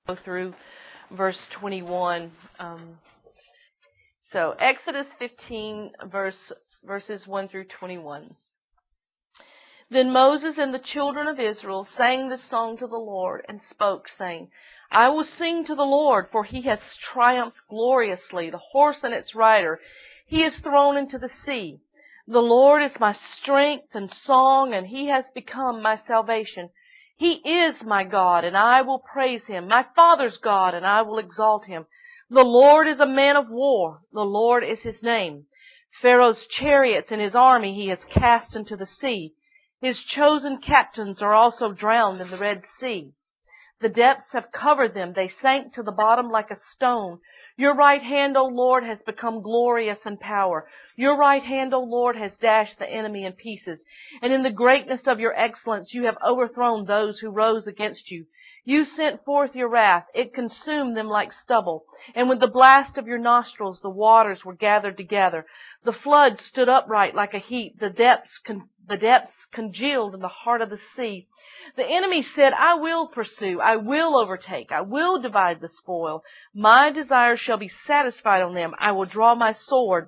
Go through verse 21. So Exodus 15, verses 1 through 21. Then Moses and the children of Israel sang this song to the Lord and spoke, saying, I will sing to the Lord, for he has triumphed gloriously. The horse and its rider he is thrown into the sea. The Lord is my strength and song, and he has become my salvation. He is my God, and I will praise him, my father's God, and I will exalt him. The Lord is a man of war. The Lord is his name. Pharaoh's chariots and his army he has cast into the sea. His chosen captains are also drowned in the Red Sea. The depths have covered them. They sank to the bottom like a stone. Your right hand, O Lord, has become glorious in power. Your right hand, O Lord, has dashed the enemy in pieces. And in the greatness of your excellence, you have overthrown those who rose against you. You sent forth your wrath. It consumed them like stubble. And with the blast of your nostrils, the waters were gathered together. The flood stood upright like a heap. The depths congealed in the heart of the sea. The enemy said, I will pursue, I will overtake, I will divide the spoil. My desire shall be satisfied on them. I will draw my sword.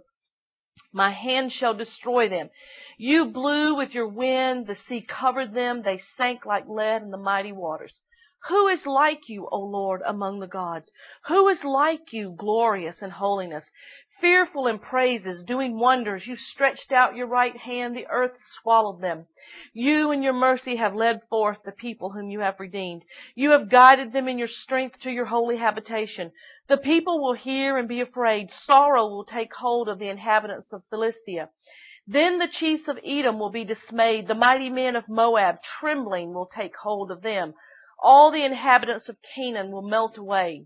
My hand shall destroy them. You blew with your wind. The sea covered them. They sank like lead in the mighty waters. Who is like you, O Lord, among the gods? Who is like you, glorious in holiness, fearful in praises, doing wonders? You stretched out your right hand. The earth swallowed them. You in your mercy have led forth the people whom you have redeemed. You have guided them in your strength to your holy habitation. The people will hear and be afraid. Sorrow will take hold of the inhabitants of Philistia. Then the chiefs of Edom will be dismayed. The mighty men of Moab, trembling, will take hold of them. All the inhabitants of Canaan will melt away.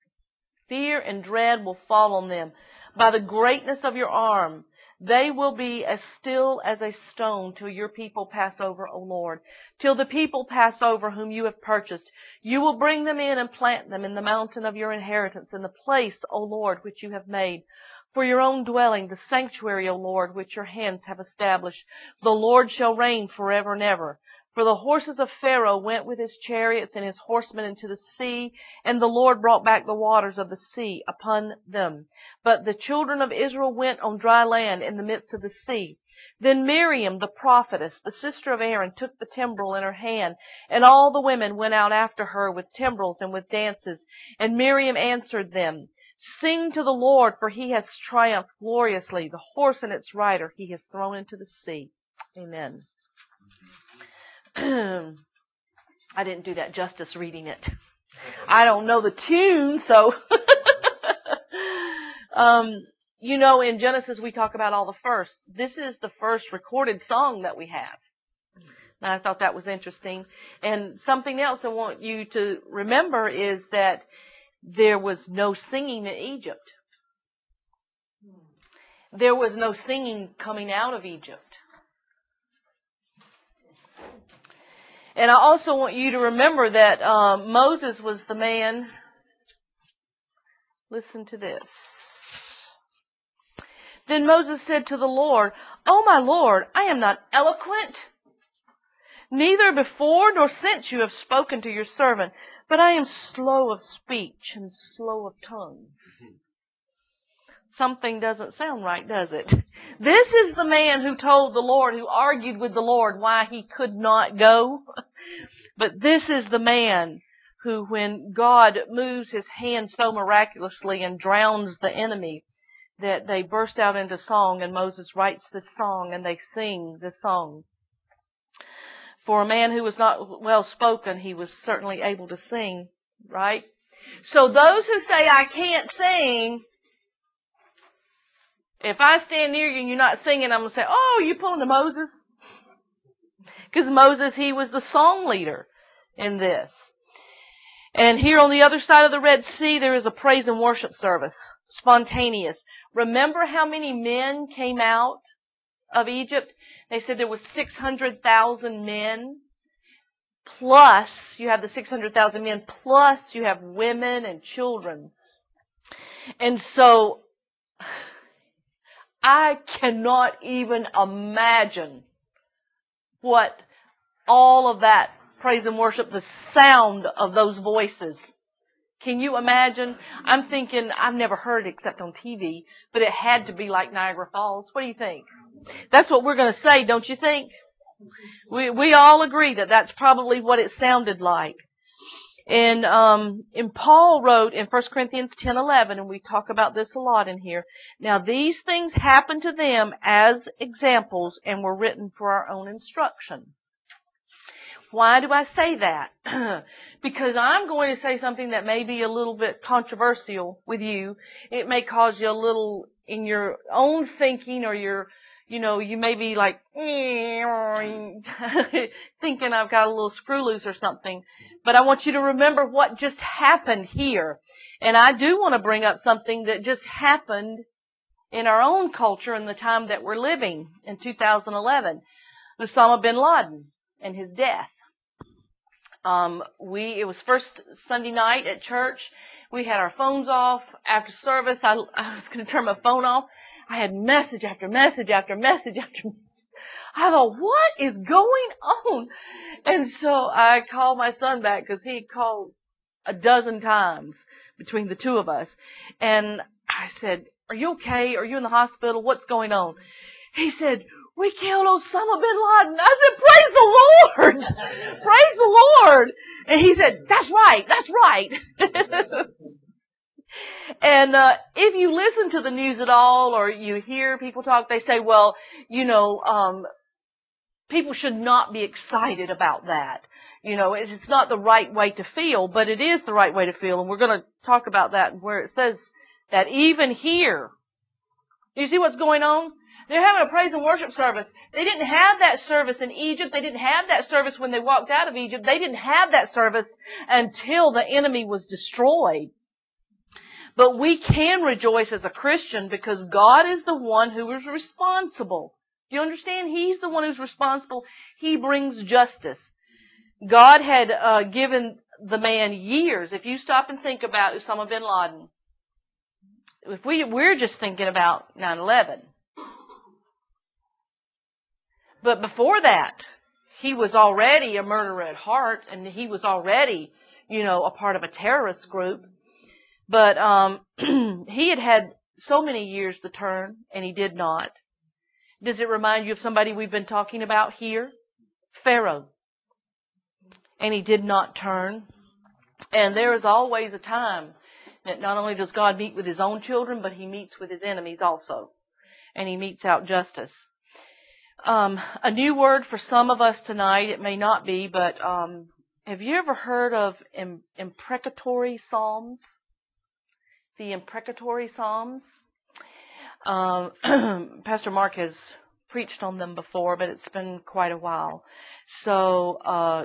Fear and dread will fall on them. By the greatness of your arm, they will be as still as a stone till your people pass over, O Lord. Till the people pass over whom you have purchased. You will bring them in and plant them in the mountain of your inheritance, in the place, O Lord, which you have made. For your own dwelling, the sanctuary, O Lord, which your hands have established. The Lord shall reign forever and ever. For the horses of Pharaoh went with his chariots and his horsemen into the sea, and the Lord brought back the waters of the sea upon them. But the children of Israel went on dry land in the midst of the sea. Then Miriam, the prophetess, the sister of Aaron, took the timbrel in her hand, and all the women went out after her with timbrels and with dances. And Miriam answered them, Sing to the Lord, for he has triumphed gloriously. The horse and its rider he has thrown into the sea. Amen. I didn't do that justice reading it. I don't know the tune, so. In Genesis we talk about all the first. This is the first recorded song that we have. And I thought that was interesting. And something else I want you to remember is that there was no singing in Egypt. There was no singing coming out of Egypt. And I also want you to remember that Moses was the man. Listen to this. Then Moses said to the Lord, O my Lord, I am not eloquent, neither before nor since you have spoken to your servant, but I am slow of speech and slow of tongue. Something doesn't sound right, does it? This is the man who told the Lord, who argued with the Lord why he could not go. But this is the man who, when God moves his hand so miraculously and drowns the enemy, that they burst out into song, and Moses writes this song and they sing this song. For a man who was not well spoken, he was certainly able to sing, right? So those who say, I can't sing, if I stand near you and you're not singing, I'm going to say, oh, you pulling to Moses? Because Moses, he was the song leader in this. And here on the other side of the Red Sea, there is a praise and worship service, spontaneous. Remember how many men came out of Egypt? They said there was 600,000 men. Plus, you have the 600,000 men, plus you have women and children. And so, I cannot even imagine what all of that praise and worship, the sound of those voices Can you imagine? I'm thinking, I've never heard it except on TV, but it had to be like Niagara Falls. What do you think? That's what we're going to say, don't you think? We all agree that that's probably what it sounded like. And Paul wrote in 1 Corinthians 10:11, and we talk about this a lot in here. Now these things happened to them as examples and were written for our own instruction. Why do I say that? Because I'm going to say something that may be a little bit controversial with you. It may cause you a little, in your own thinking, or you may be like, thinking I've got a little screw loose or something. But I want you to remember what just happened here. And I do want to bring up something that just happened in our own culture in the time that we're living in 2011. Osama bin Laden and his death. It was first Sunday night at church. We had our phones off. After service, I was going to turn my phone off. I had message after message after message after message. I thought, what is going on? And so I called my son back because he called a dozen times between the two of us. And I said, are you okay? Are you in the hospital? What's going on? He said, we killed Osama bin Laden. I said, praise the Lord. Praise the Lord. And he said, that's right. That's right. And if you listen to the news at all, or you hear people talk, they say, well, people should not be excited about that. It's not the right way to feel, but it is the right way to feel. And we're going to talk about that where it says that even here, you see what's going on? They're having a praise and worship service. They didn't have that service in Egypt. They didn't have that service when they walked out of Egypt. They didn't have that service until the enemy was destroyed. But we can rejoice as a Christian because God is the one who is responsible. Do you understand? He's the one who's responsible. He brings justice. God had given the man years. If you stop and think about Osama bin Laden, if we're just thinking about 9/11. But before that, he was already a murderer at heart, and he was already, a part of a terrorist group. But he had so many years to turn, and he did not. Does it remind you of somebody we've been talking about here? Pharaoh. And he did not turn. And there is always a time that not only does God meet with his own children, but he meets with his enemies also. And he metes out justice. A new word for some of us tonight, it may not be, but have you ever heard of imprecatory psalms? The imprecatory psalms? Pastor Mark has preached on them before, but it's been quite a while. So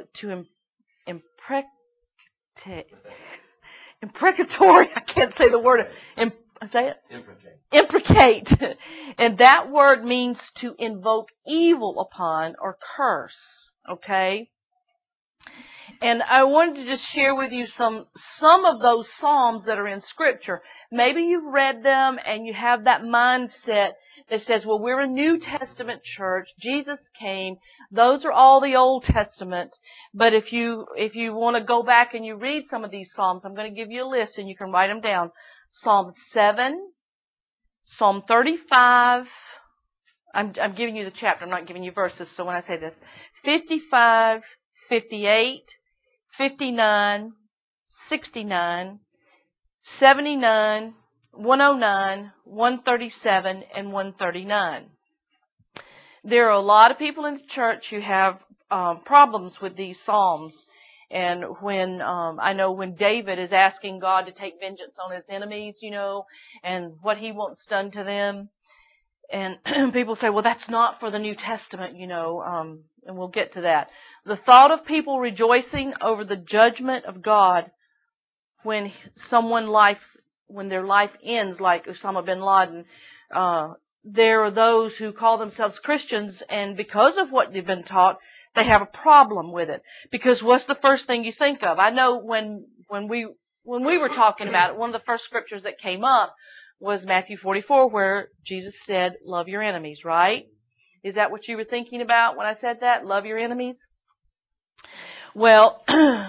imprecatory, I can't say the word. Say it? Imprecate. And that word means to invoke evil upon or curse. Okay? And I wanted to just share with you some of those psalms that are in Scripture. Maybe you've read them and you have that mindset that says, well, we're a New Testament church. Jesus came. Those are all the Old Testament. But if you want to go back and you read some of these psalms, I'm going to give you a list and you can write them down. Psalm 7, Psalm 35, I'm giving you the chapter, I'm not giving you verses, so when I say this, 55, 58, 59, 69, 79, 109, 137, and 139. There are a lot of people in the church who have problems with these psalms. And when I know when David is asking God to take vengeance on his enemies, and what he wants done to them, and people say, well, that's not for the New Testament, and we'll get to that. The thought of people rejoicing over the judgment of God when their life ends, like Osama bin Laden, there are those who call themselves Christians, and because of what they've been taught, they have a problem with it. Because what's the first thing you think of? I know when we were talking about it, one of the first scriptures that came up was Matthew 44, where Jesus said, love your enemies, right? Is that what you were thinking about when I said that? Love your enemies? Well,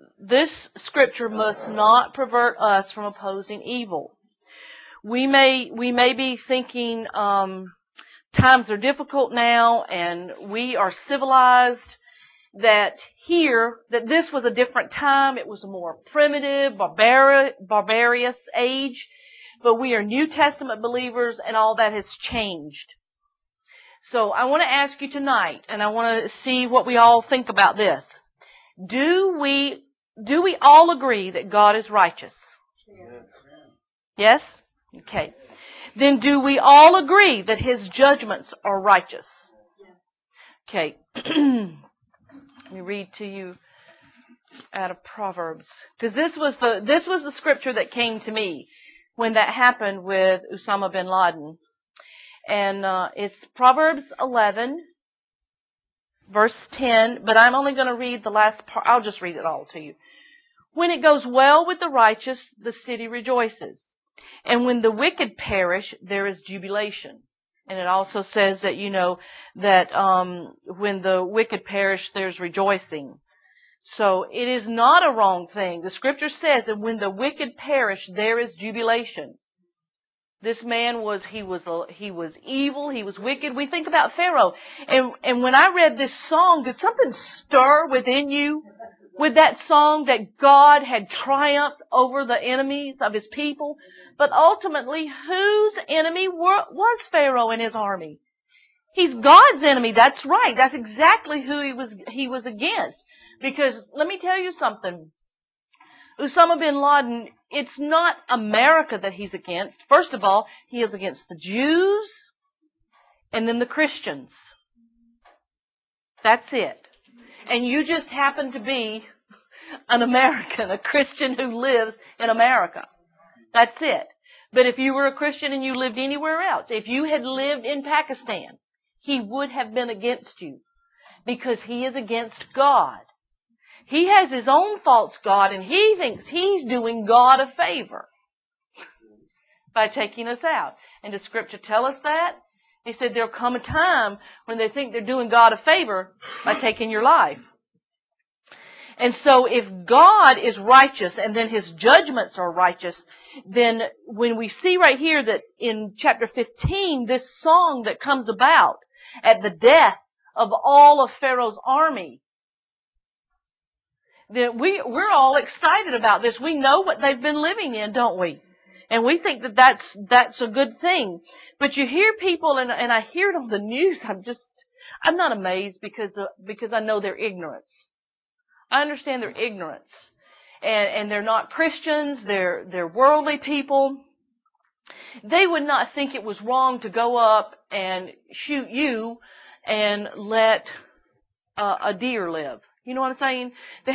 this scripture must not pervert us from opposing evil. We may be thinking times are difficult now and we are civilized, that this was a different time. It was a more primitive, barbarous age. But we are New Testament believers and all that has changed. So I want to ask you tonight, and I want to see what we all think about this. Do we all agree that God is righteous? Yes? Okay. Then do we all agree that His judgments are righteous? Okay. Let me read to you out of Proverbs, because this was the scripture that came to me when that happened with Osama bin Laden. And it's Proverbs 11, verse 10, but I'm only going to read the last part. I'll just read it all to you. When it goes well with the righteous, the city rejoices. And when the wicked perish, there is jubilation. And it also says that, that when the wicked perish, there's rejoicing. So it is not a wrong thing. The scripture says that when the wicked perish, there is jubilation. This man was evil, he was wicked. We think about Pharaoh. And when I read this song, did something stir within you with that song, that God had triumphed over the enemies of His people? But ultimately, whose enemy was Pharaoh and his army? He's God's enemy. That's right. That's exactly who he was against. Because let me tell you something. Osama bin Laden, it's not America that he's against. First of all, he is against the Jews and then the Christians. That's it. And you just happen to be an American, a Christian who lives in America. That's it. But if you were a Christian and you lived anywhere else, if you had lived in Pakistan, he would have been against you, because he is against God. He has his own false God, and he thinks he's doing God a favor by taking us out. And does Scripture tell us that? He said there'll come a time when they think they're doing God a favor by taking your life. And so if God is righteous and then His judgments are righteous, then when we see right here that in chapter 15, this song that comes about at the death of all of Pharaoh's army, then we're all excited about this. We know what they've been living in, don't we? And we think that that's a good thing. But you hear people, and I hear it on the news, I'm not amazed because I know their ignorance. I understand their ignorance. And they're not Christians, they're worldly people. They would not think it was wrong to go up and shoot you and let a deer live. You know what I'm saying?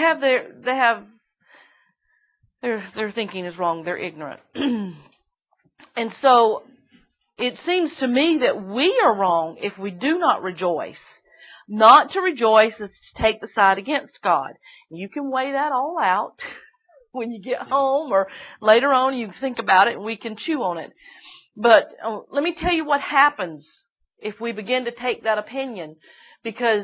Their thinking is wrong. They're ignorant. And so it seems to me that we are wrong if we do not rejoice. Not to rejoice is to take the side against God. You can weigh that all out when you get home, or later on you think about it and we can chew on it. But let me tell you what happens if we begin to take that opinion. Because,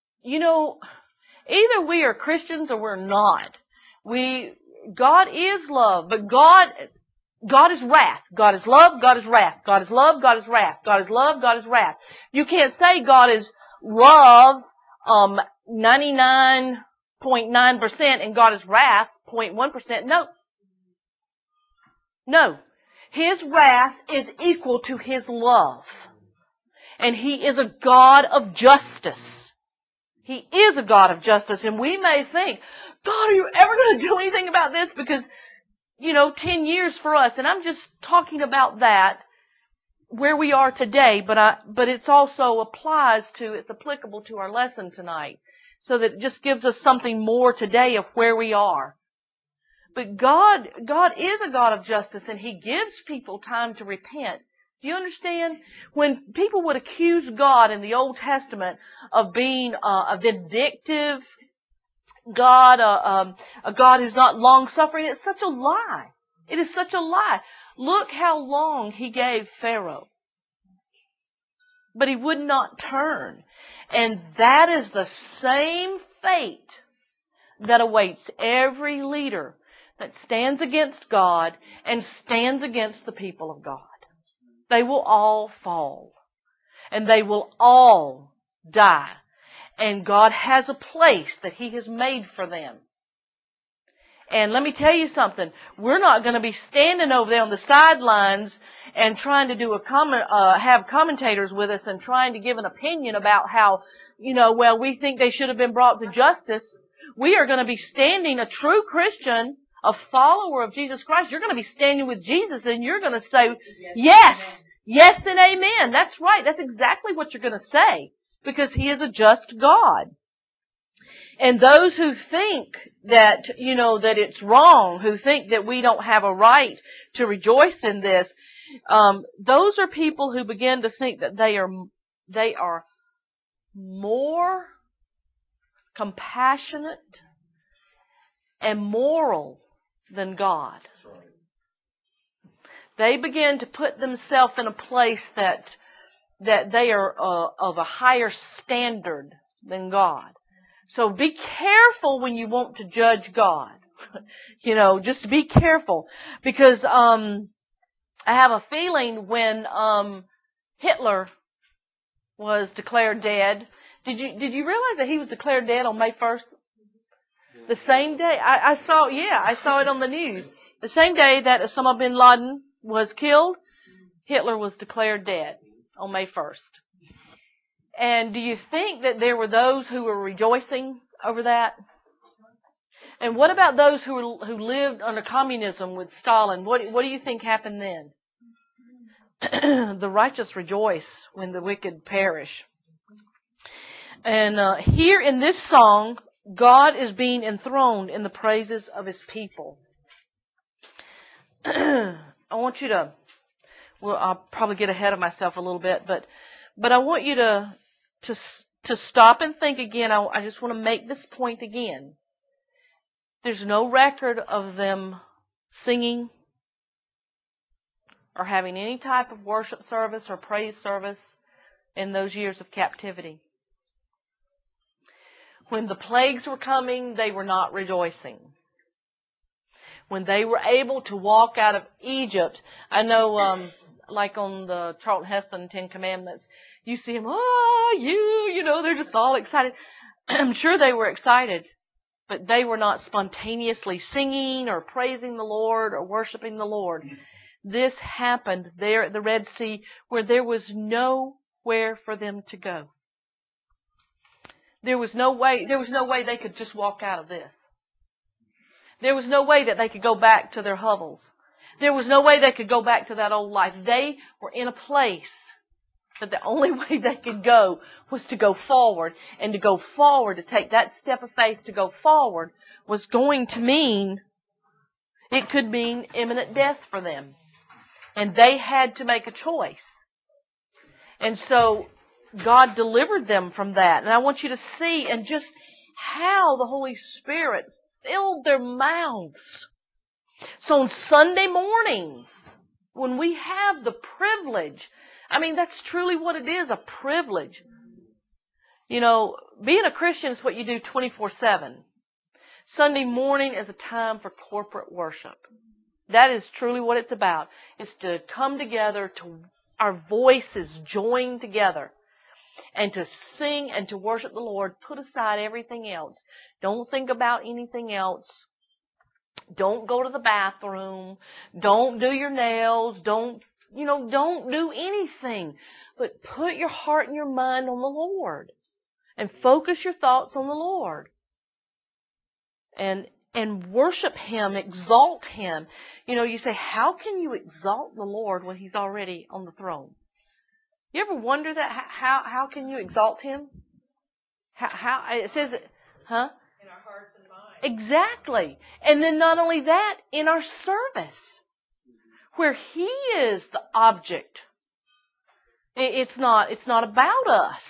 either we are Christians or we're not. God is love, but God is wrath. God is love, God is wrath. God is love, God is wrath. God is love, God is wrath. You can't say God is love 99.9% and God is wrath 0.1%. No. His wrath is equal to His love. And He is a God of justice. He is a God of justice. And we may think, God, are you ever going to do anything about this? Because, 10 years for us. And I'm just talking about that, where we are today. But it's also it's applicable to our lesson tonight. So that it just gives us something more today of where we are. But God is a God of justice, and He gives people time to repent. Do you understand? When people would accuse God in the Old Testament of being a vindictive God, a God who's not long-suffering, it's such a lie. It is such a lie. Look how long He gave Pharaoh. But he would not turn. And that is the same fate that awaits every leader that stands against God and stands against the people of God. They will all fall. And they will all die. And God has a place that He has made for them. And let me tell you something. We're not going to be standing over there on the sidelines and trying to do have commentators with us and trying to give an opinion about how, we think they should have been brought to justice. We are going to be standing, a true Christian, a follower of Jesus Christ. You're going to be standing with Jesus and you're going to say, yes, yes and amen. That's right. That's exactly what you're going to say because He is a just God. And those who think that, that it's wrong, who think that we don't have a right to rejoice in this, those are people who begin to think that they are more compassionate and moral than God. They begin to put themselves in a place that they are of a higher standard than God. So be careful when you want to judge God. Just be careful. Because I have a feeling when Hitler was declared dead, did you realize that he was declared dead on May 1st? The same day. I saw it on the news. The same day that Osama bin Laden was killed, Hitler was declared dead on May 1st. And do you think that there were those who were rejoicing over that? And what about those who lived under communism with Stalin? What do you think happened then? The righteous rejoice when the wicked perish. And here in this song, God is being enthroned in the praises of His people. I want you to, I'll probably get ahead of myself a little bit, but I want you to stop and think again. I just want to make this point again. There's no record of them singing or having any type of worship service or praise service in those years of captivity. When the plagues were coming, they were not rejoicing. When they were able to walk out of Egypt, I know, like on the Charlton Heston 10 Commandments, you see them, they're just all excited. I'm sure they were excited, but they were not spontaneously singing or praising the Lord or worshiping the Lord. This happened there at the Red Sea where there was nowhere for them to go. There was no way they could just walk out of this. There was no way that they could go back to their hovels. There was no way they could go back to that old life. They were in a place that the only way they could go was to go forward. And to go forward, to take that step of faith to go forward, was going to mean, it could mean imminent death for them. And they had to make a choice. And so God delivered them from that. And I want you to see and just how the Holy Spirit filled their mouths. So on Sunday morning, when we have the privilege, that's truly what it is, a privilege. Being a Christian is what you do 24/7. Sunday morning is a time for corporate worship. That is truly what it's about. It's to come together, to our voices join together, and to sing and to worship the Lord. Put aside everything else. Don't think about anything else. Don't go to the bathroom. Don't do your nails. Don't do anything. But put your heart and your mind on the Lord. And focus your thoughts on the Lord. And worship Him, exalt Him. You say, how can you exalt the Lord when He's already on the throne? You ever wonder that? How can you exalt Him? How it says, huh? In our hearts and minds. Exactly. And then not only that, in our service, where He is the object. It's not about us.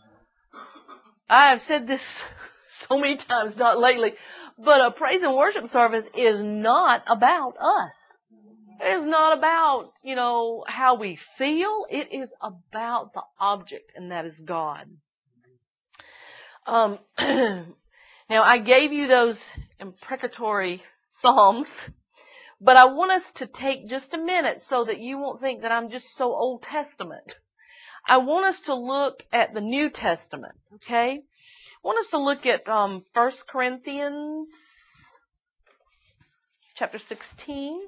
I've said this so many times, not lately, but a praise and worship service is not about us. It is not about, how we feel. It is about the object, and that is God. Now, I gave you those imprecatory Psalms, but I want us to take just a minute so that you won't think that I'm just so Old Testament. I want us to look at the New Testament, okay? I want us to look at 1 Corinthians chapter 16.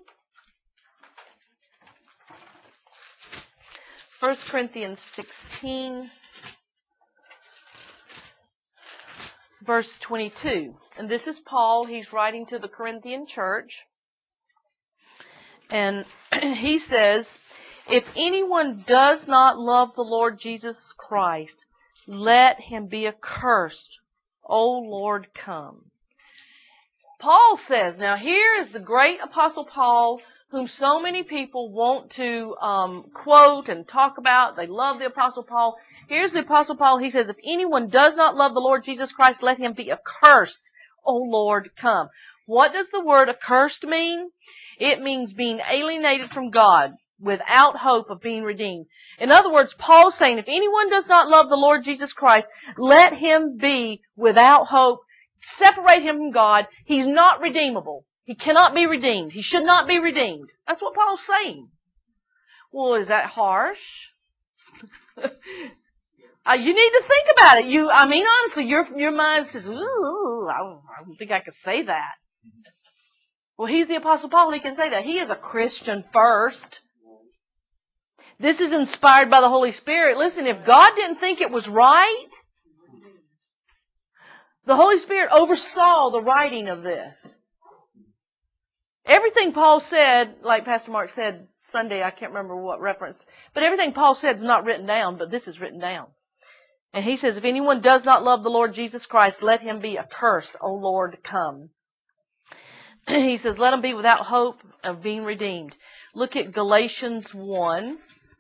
1 Corinthians 16, verse 22. And this is Paul. He's writing to the Corinthian church. And he says, if anyone does not love the Lord Jesus Christ, let him be accursed. O Lord, come. Paul says, now here is the great Apostle Paul, whom so many people want to quote and talk about. They love the Apostle Paul. Here's the Apostle Paul. He says, if anyone does not love the Lord Jesus Christ, let him be accursed. O Lord, come. What does the word accursed mean? It means being alienated from God, without hope of being redeemed. In other words, Paul's saying, if anyone does not love the Lord Jesus Christ, let him be without hope. Separate him from God. He's not redeemable. He cannot be redeemed. He should not be redeemed. That's what Paul's saying. Well, is that harsh? You need to think about it. Honestly, your mind says, ooh, I don't think I could say that. Well, he's the Apostle Paul. He can say that. He is a Christian first. This is inspired by the Holy Spirit. Listen, if God didn't think it was right, the Holy Spirit oversaw the writing of this. Everything Paul said, like Pastor Mark said Sunday, I can't remember what reference, but everything Paul said is not written down, but this is written down. And he says, if anyone does not love the Lord Jesus Christ, let him be accursed. O Lord, come. He says, let him be without hope of being redeemed. Look at Galatians 1.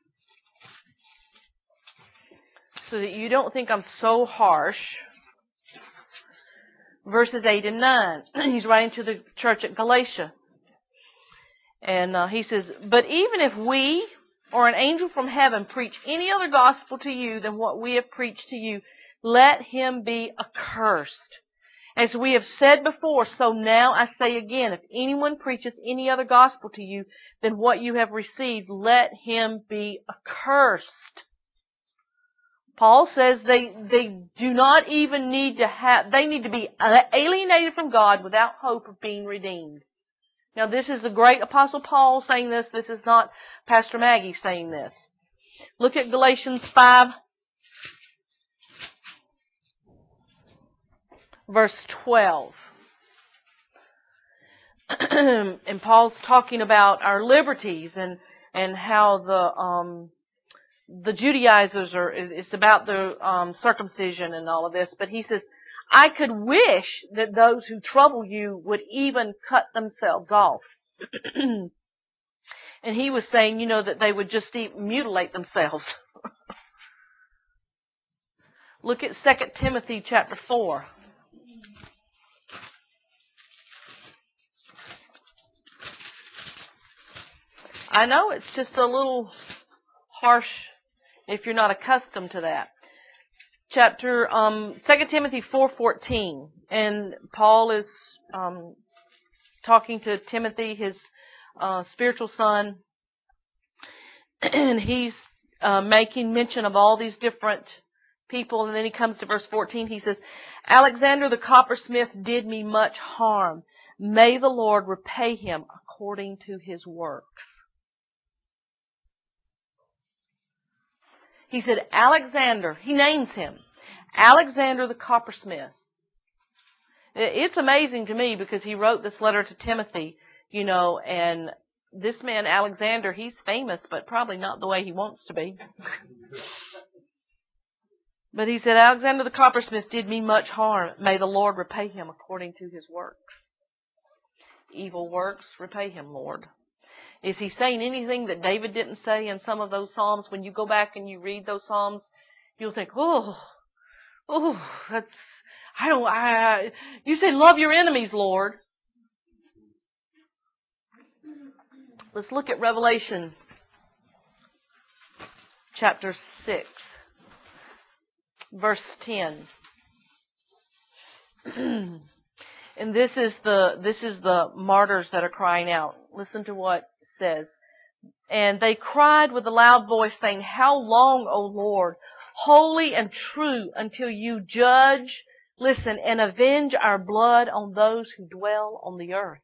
So that you don't think I'm so harsh. Verses 8 and 9. He's writing to the church at Galatia. And he says, but even if we or an angel from heaven preach any other gospel to you than what we have preached to you, let him be accursed. As we have said before, so now I say again, if anyone preaches any other gospel to you than what you have received, let him be accursed. Paul says they do not even need to have, they need to be alienated from God without hope of being redeemed. Now this is the great Apostle Paul saying this. This is not Pastor Maggie saying this. Look at Galatians 5, verse 12. And Paul's talking about our liberties and how the Judaizers it's about the circumcision and all of this. But he says, I could wish that those who trouble you would even cut themselves off. And he was saying, that they would just mutilate themselves. Look at 2 Timothy chapter 4. I know it's just a little harsh if you're not accustomed to that. 2 Timothy 4:14, and Paul is talking to Timothy, his spiritual son, and he's making mention of all these different people, and then he comes to verse 14. He says, Alexander the coppersmith did me much harm. May the Lord repay him according to his works. He said, Alexander, he names him, Alexander the coppersmith. It's amazing to me because he wrote this letter to Timothy, and this man, Alexander, he's famous, but probably not the way he wants to be. But he said, Alexander the coppersmith did me much harm. May the Lord repay him according to his works. Evil works, repay him, Lord. Is he saying anything that David didn't say in some of those Psalms? When you go back and you read those Psalms, you'll think, you say love your enemies, Lord. Let's look at Revelation chapter 6, verse 10. And this is the martyrs that are crying out. Listen to what it says. And they cried with a loud voice, saying, How long, O Lord, holy and true, until you judge, listen, and avenge our blood on those who dwell on the earth?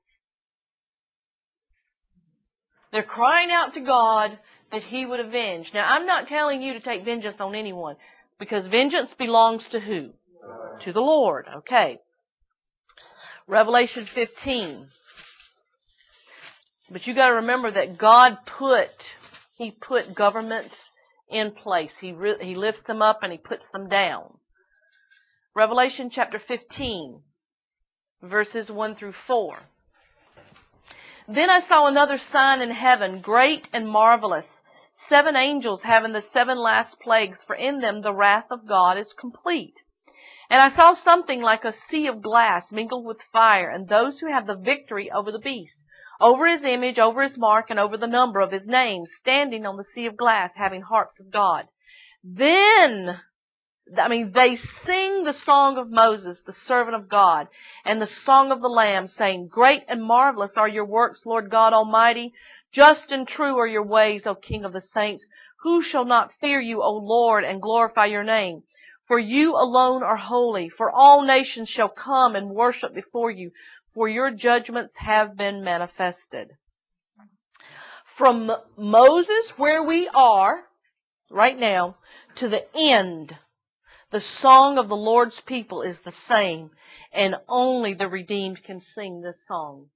They're crying out to God that He would avenge. Now, I'm not telling you to take vengeance on anyone, because vengeance belongs to who? To the Lord. Okay. Revelation 15. But you got to remember that God He put governments in place. He lifts them up and He puts them down. Revelation chapter 15, verses 1 through 4. Then I saw another sign in heaven, great and marvelous, 7 angels having the 7 last plagues, for in them the wrath of God is complete. And I saw something like a sea of glass mingled with fire, and those who have the victory over the beast, over his image, over his mark, and over the number of his name, standing on the sea of glass, having harps of God. Then, they sing the song of Moses, the servant of God, and the song of the Lamb, saying, Great and marvelous are your works, Lord God Almighty. Just and true are your ways, O King of the saints. Who shall not fear you, O Lord, and glorify your name? For you alone are holy, for all nations shall come and worship before you, for your judgments have been manifested. From Moses, where we are right now, to the end, the song of the Lord's people is the same, and only the redeemed can sing this song.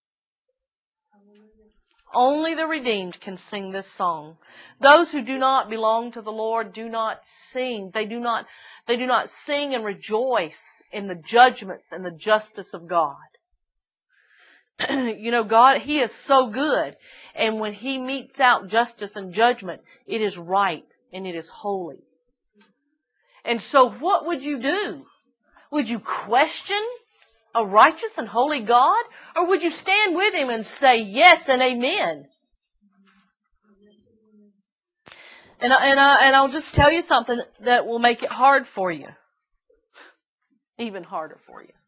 Only the redeemed can sing this song. Those who do not belong to the Lord do not sing. They do not sing and rejoice in the judgments and the justice of God. God, He is so good. And when He metes out justice and judgment, it is right and it is holy. And so what would you do? Would you question a righteous and holy God? Or would you stand with Him and say yes and amen? And I'll just tell you something that will make it hard for you. Even harder for you.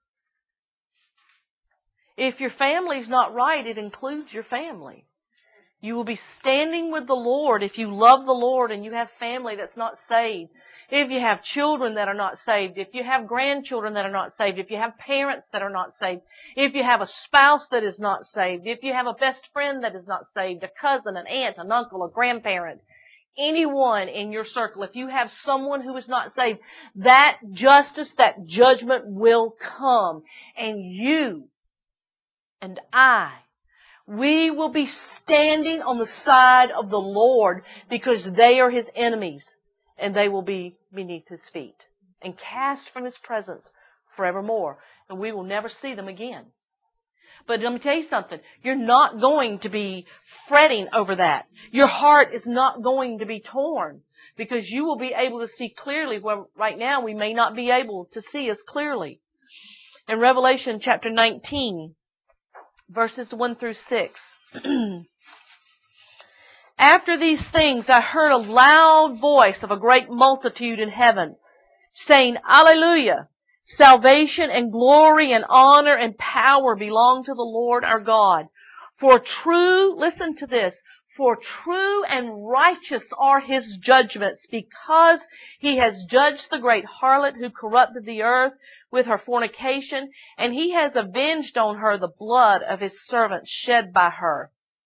If your family's not right, it includes your family. You will be standing with the Lord if you love the Lord and you have family that's not saved. If you have children that are not saved, if you have grandchildren that are not saved, if you have parents that are not saved, if you have a spouse that is not saved, if you have a best friend that is not saved, a cousin, an aunt, an uncle, a grandparent, anyone in your circle, if you have someone who is not saved, that justice, that judgment will come. And you and we will be standing on the side of the Lord because they are His enemies, and they will be beneath His feet and cast from His presence forevermore, and we will never see them again. But let me tell you something. You're not going to be fretting over that. Your heart is not going to be torn because you will be able to see clearly where right now we may not be able to see as clearly. In Revelation chapter 19, verses 1 through 6. After these things I heard a loud voice of a great multitude in heaven, saying, Alleluia! Salvation and glory and honor and power belong to the Lord our God. For true, listen to this, for true and righteous are His judgments, because He has judged the great harlot who corrupted the earth with her fornication, and He has avenged on her the blood of His servants shed by her.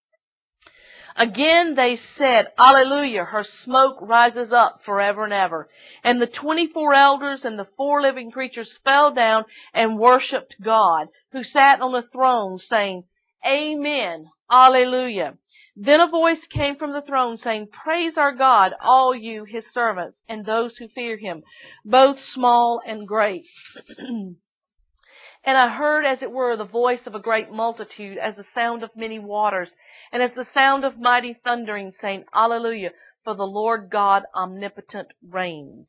Again they said, Alleluia, her smoke rises up forever and ever. And the 24 elders and the 4 living creatures fell down and worshipped God, who sat on the throne, saying, Amen, Alleluia. Then a voice came from the throne, saying, Praise our God, all you His servants, and those who fear Him, both small and great. And I heard, as it were, the voice of a great multitude, as the sound of many waters, and as the sound of mighty thundering, saying, Alleluia, for the Lord God omnipotent reigns.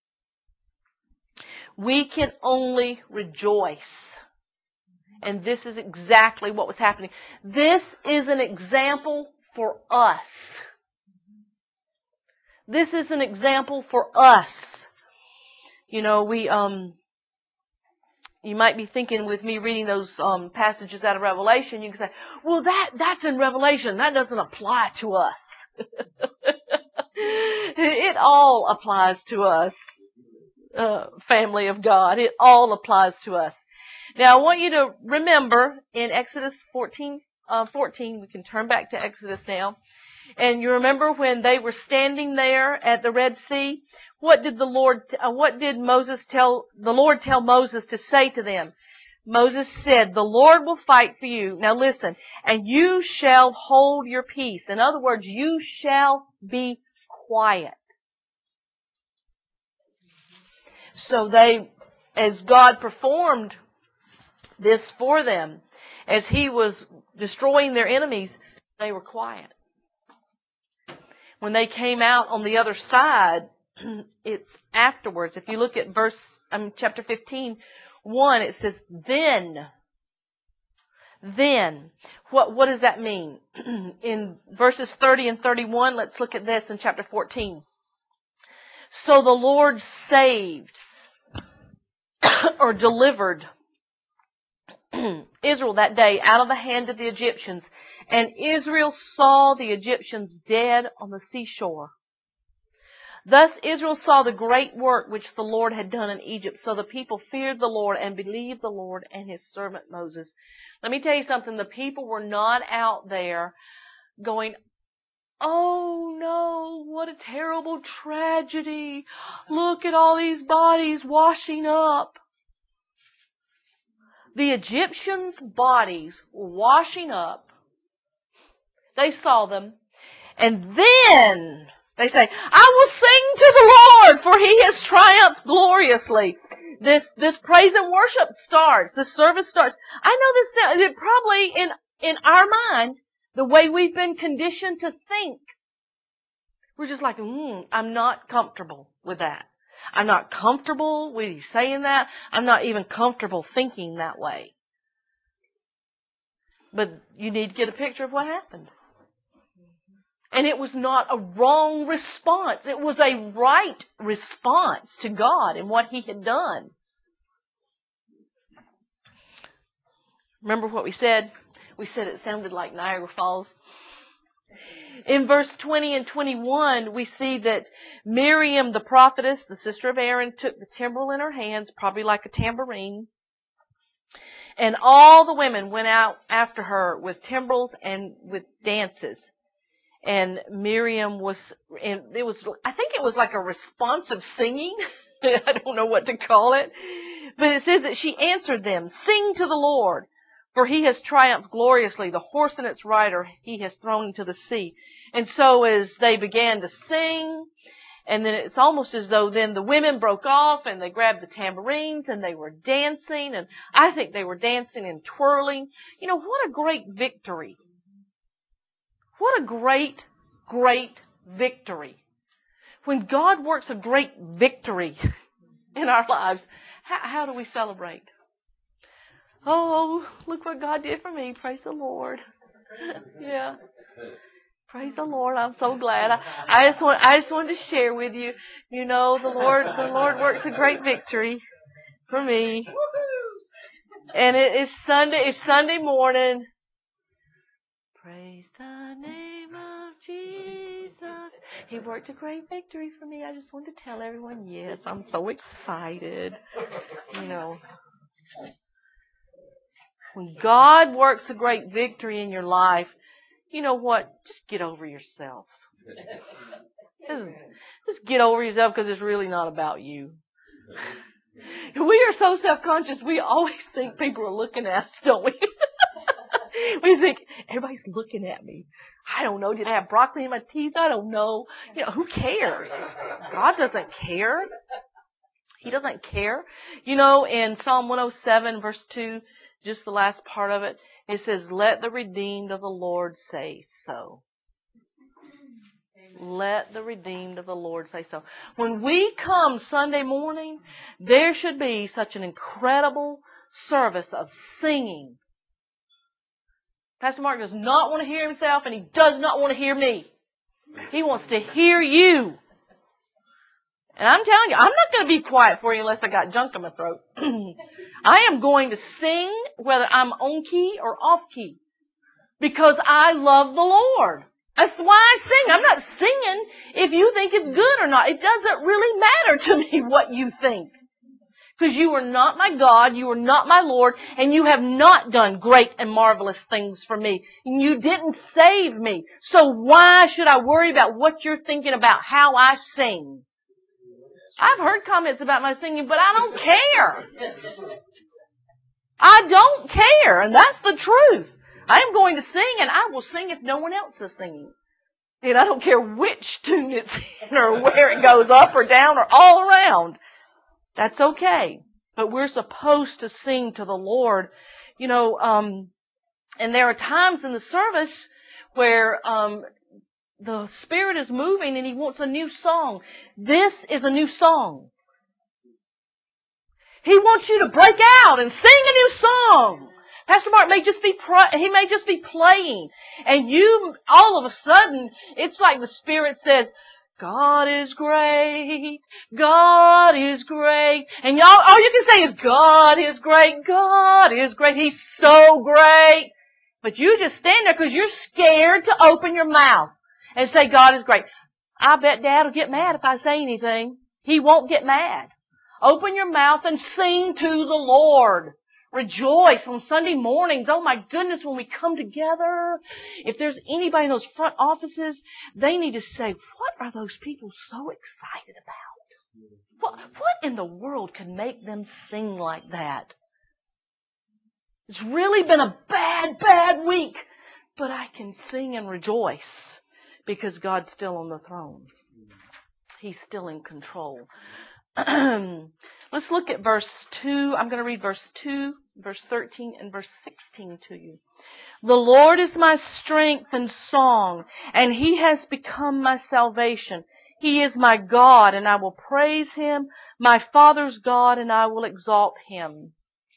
We can only rejoice. And this is exactly what was happening. This is an example for us. This is an example for us. you might be thinking with me reading those passages out of Revelation, you can say, well, that's in Revelation. That doesn't apply to us. It all applies to us, family of God. It all applies to us. Now, I want you to remember in Exodus 14, we can turn back to Exodus now. And you remember when they were standing there at the Red Sea, what did the Lord tell Moses to say to them? Moses said, the Lord will fight for you. Now listen, and you shall hold your peace. In other words, you shall be quiet. So as God performed this for them, as He was destroying their enemies, they were quiet. When they came out on the other side, it's afterwards. If you look at chapter 15, 1, it says, then. What does that mean? In verses 30 and 31, let's look at this in chapter 14. So the Lord saved or delivered Israel that day out of the hand of the Egyptians. And Israel saw the Egyptians dead on the seashore. Thus Israel saw the great work which the Lord had done in Egypt. So the people feared the Lord and believed the Lord and His servant Moses. Let me tell you something. The people were not out there going, oh no, what a terrible tragedy. Look at all these bodies washing up. The Egyptians' bodies were washing up. They saw them. And then they say, I will sing to the Lord, for He has triumphed gloriously. This praise and worship starts. The service starts. I know this probably in our mind, the way we've been conditioned to think, we're just like, I'm not comfortable with that. I'm not comfortable with you saying that. I'm not even comfortable thinking that way. But you need to get a picture of what happened. And it was not a wrong response. It was a right response to God and what He had done. Remember what we said? We said it sounded like Niagara Falls. In verse 20 and 21, we see that Miriam, the prophetess, the sister of Aaron, took the timbrel in her hands, probably like a tambourine. And all the women went out after her with timbrels and with dances. And Miriam I think it was like a responsive singing. I don't know what to call it. But it says that she answered them, sing to the Lord, for He has triumphed gloriously. The horse and its rider He has thrown into the sea. And so as they began to sing, and then it's almost as though then the women broke off and they grabbed the tambourines and they were dancing. And I think they were dancing and twirling. You know, what a great victory. What a great, great victory. When God works a great victory in our lives, how do we celebrate? Oh, look what God did for me. Praise the Lord. Yeah. Praise the Lord. I'm so glad. I just wanted to share with you, you know, the Lord works a great victory for me. And it's Sunday morning. Praise the name of Jesus. He worked a great victory for me. I just wanted to tell everyone, yes, I'm so excited. You know, when God works a great victory in your life, you know what? Just get over yourself. Just get over yourself, because it's really not about you. We are so self-conscious, we always think people are looking at us, don't we? We think, everybody's looking at me. I don't know. Did I have broccoli in my teeth? I don't know. You know, who cares? God doesn't care. He doesn't care. You know, in Psalm 107, verse 2, just the last part of it, it says, let the redeemed of the Lord say so. Let the redeemed of the Lord say so. When we come Sunday morning, there should be such an incredible service of singing. Pastor Mark does not want to hear himself, and he does not want to hear me. He wants to hear you. And I'm telling you, I'm not going to be quiet for you unless I got junk in my throat. I am going to sing whether I'm on key or off key because I love the Lord. That's why I sing. I'm not singing if you think it's good or not. It doesn't really matter to me what you think. Because you are not my God, you are not my Lord, and you have not done great and marvelous things for me. And you didn't save me. So why should I worry about what you're thinking about how I sing? I've heard comments about my singing, but I don't care. I don't care, and that's the truth. I am going to sing, and I will sing if no one else is singing. And I don't care which tune it's in or where it goes up or down or all around. That's okay. But we're supposed to sing to the Lord. You know, and there are times in the service where the Spirit is moving and He wants a new song. This is a new song. He wants you to break out and sing a new song. Pastor Mark may just be playing, and you all of a sudden it's like the Spirit says, "God is great, God is great," and y'all all you can say is, "God is great, God is great." He's so great, but you just stand there because you're scared to open your mouth and say, "God is great." I bet Dad will get mad if I say anything. He won't get mad. Open your mouth and sing to the Lord. Rejoice on Sunday mornings. Oh my goodness, when we come together, if there's anybody in those front offices, they need to say, what are those people so excited about? What in the world can make them sing like that? It's really been a bad week, but I can sing and rejoice because God's still on the throne. He's still in control. Let's look at verse 2. I'm going to read verse 2, verse 13, and verse 16 to you. The Lord is my strength and song, and He has become my salvation. He is my God, and I will praise Him, my Father's God, and I will exalt Him.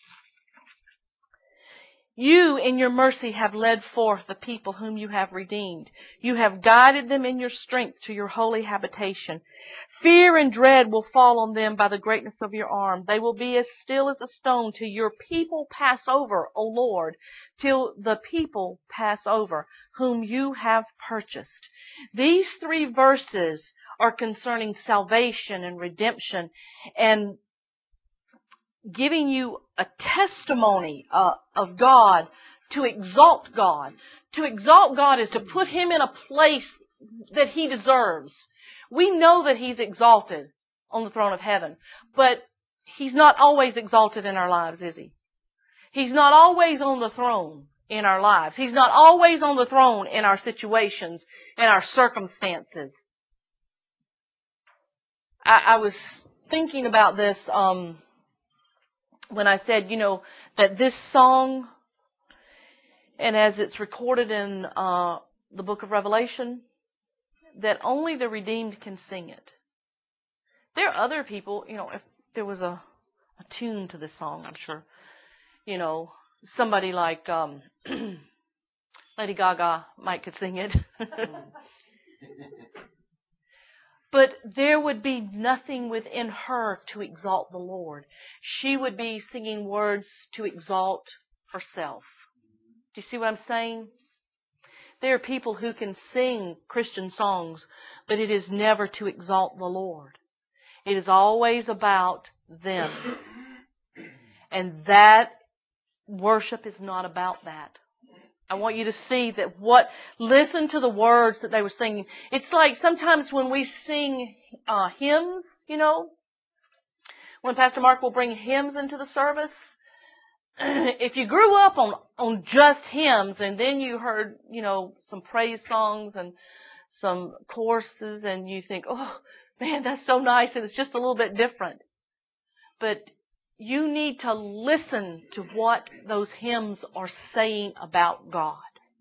You, in your mercy, have led forth the people whom you have redeemed. You have guided them in your strength to your holy habitation. Fear and dread will fall on them by the greatness of your arm. They will be as still as a stone till your people pass over, O Lord, till the people pass over, whom you have purchased. These 3 verses are concerning salvation and redemption and giving you a testimony of God, to exalt God. To exalt God is to put Him in a place that He deserves. We know that He's exalted on the throne of heaven, but He's not always exalted in our lives, is He? He's not always on the throne in our lives. He's not always on the throne in our situations, in our circumstances. I was thinking about this when I said, that this song, and as it's recorded in the book of Revelation, that only the redeemed can sing it. There are other people, if there was a tune to this song, I'm sure, somebody like Lady Gaga could sing it. But there would be nothing within her to exalt the Lord. She would be singing words to exalt herself. Do you see what I'm saying? There are people who can sing Christian songs, but it is never to exalt the Lord. It is always about them. And that worship is not about that. I want you to see that listen to the words that they were singing. It's like sometimes when we sing hymns, when Pastor Mark will bring hymns into the service, if you grew up on just hymns and then you heard, some praise songs and some choruses and you think, oh, man, that's so nice and it's just a little bit different. But you need to listen to what those hymns are saying about God.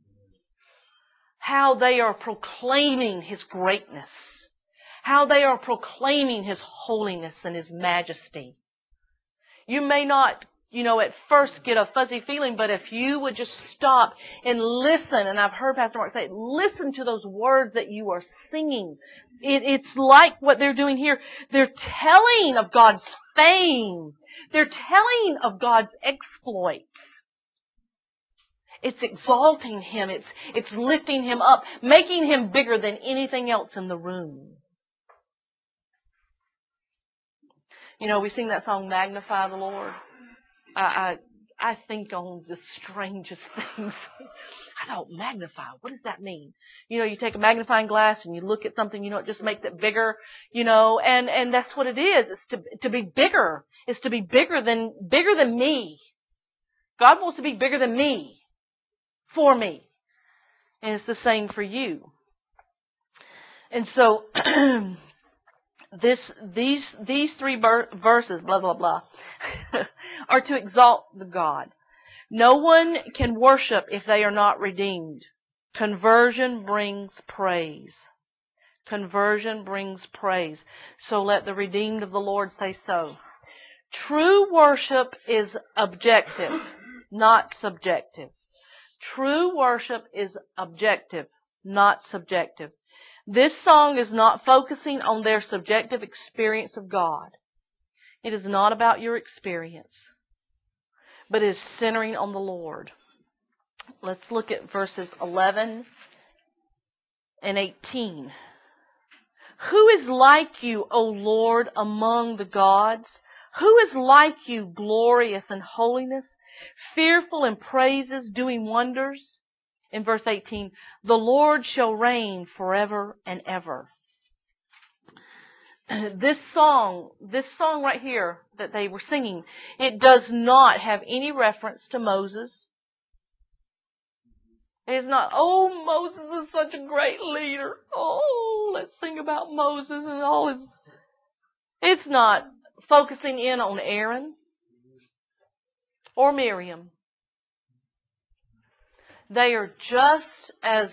How they are proclaiming His greatness. How they are proclaiming His holiness and His majesty. You may not, at first get a fuzzy feeling, but if you would just stop and listen, and I've heard Pastor Mark say, listen to those words that you are singing. It's like what they're doing here. They're telling of God's fame. They're telling of God's exploits. It's exalting Him. It's lifting Him up, making Him bigger than anything else in the room. You know, we sing that song, Magnify the Lord. I think on the strangest things. I thought, magnify, what does that mean? You know, you take a magnifying glass and you look at something, you know, it just makes it bigger, you know, and that's what it is. It's to be bigger. It's to be bigger than me. God wants to be bigger than me, for me. And it's the same for you. And so these three verses, blah, blah, blah, are to exalt the God. No one can worship if they are not redeemed. Conversion brings praise. Conversion brings praise. So let the redeemed of the Lord say so. True worship is objective, not subjective. True worship is objective, not subjective. This song is not focusing on their subjective experience of God. It is not about your experience, but it is centering on the Lord. Let's look at verses 11 and 18. Who is like you, O Lord, among the gods? Who is like you, glorious in holiness, fearful in praises, doing wonders? In verse 18, the Lord shall reign forever and ever. This song right here that they were singing, it does not have any reference to Moses. It's not, oh, Moses is such a great leader. Oh, let's sing about Moses and all his... It's not focusing in on Aaron or Miriam. They are just as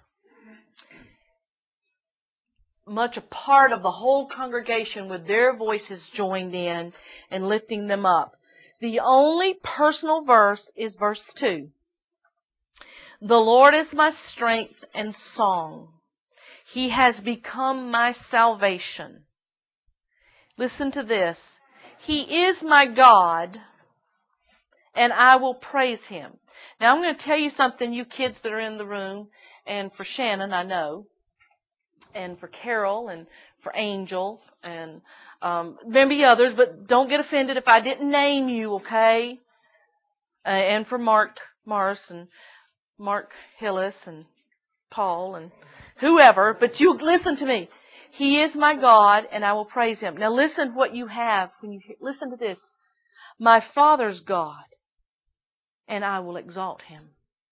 much a part of the whole congregation with their voices joined in and lifting them up. The only personal verse is verse 2. The Lord is my strength and song. He has become my salvation. Listen to this. He is my God, and I will praise Him. Now I'm going to tell you something, you kids that are in the room, and for Shannon, I know, and for Carol, and for Angel, and maybe others, but don't get offended if I didn't name you, okay? And for Mark Mars, and Mark Hillis, and Paul, and whoever, but you listen to me. He is my God, and I will praise Him. Now listen what you have when you listen to this. My Father's God, and I will exalt Him.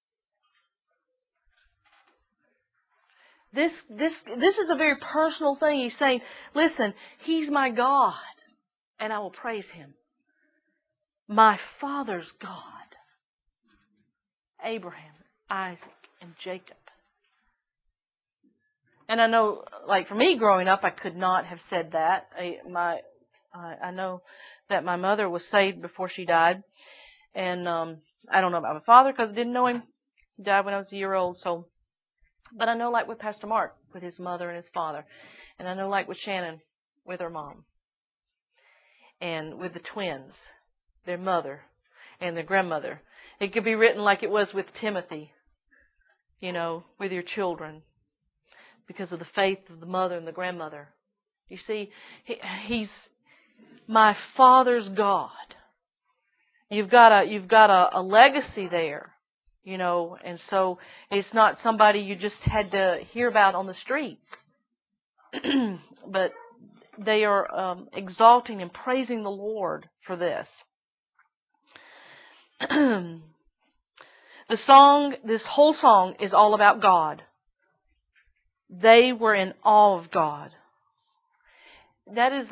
This is a very personal thing. He's saying, listen, He's my God, and I will praise Him. My Father's God. Abraham, Isaac, and Jacob. And I know, like for me growing up, I could not have said that. I know that my mother was saved before she died. And I don't know about my father because I didn't know him. He died when I was a year old. So, but I know like with Pastor Mark, with his mother and his father. And I know like with Shannon, with her mom. And with the twins, their mother and their grandmother. It could be written like it was with Timothy, you know, with your children. Because of the faith of the mother and the grandmother. You see, He's my Father's God. You've got a legacy there, you know, and so it's not somebody you just had to hear about on the streets. But they are exalting and praising the Lord for this. This whole song is all about God. They were in awe of God. That is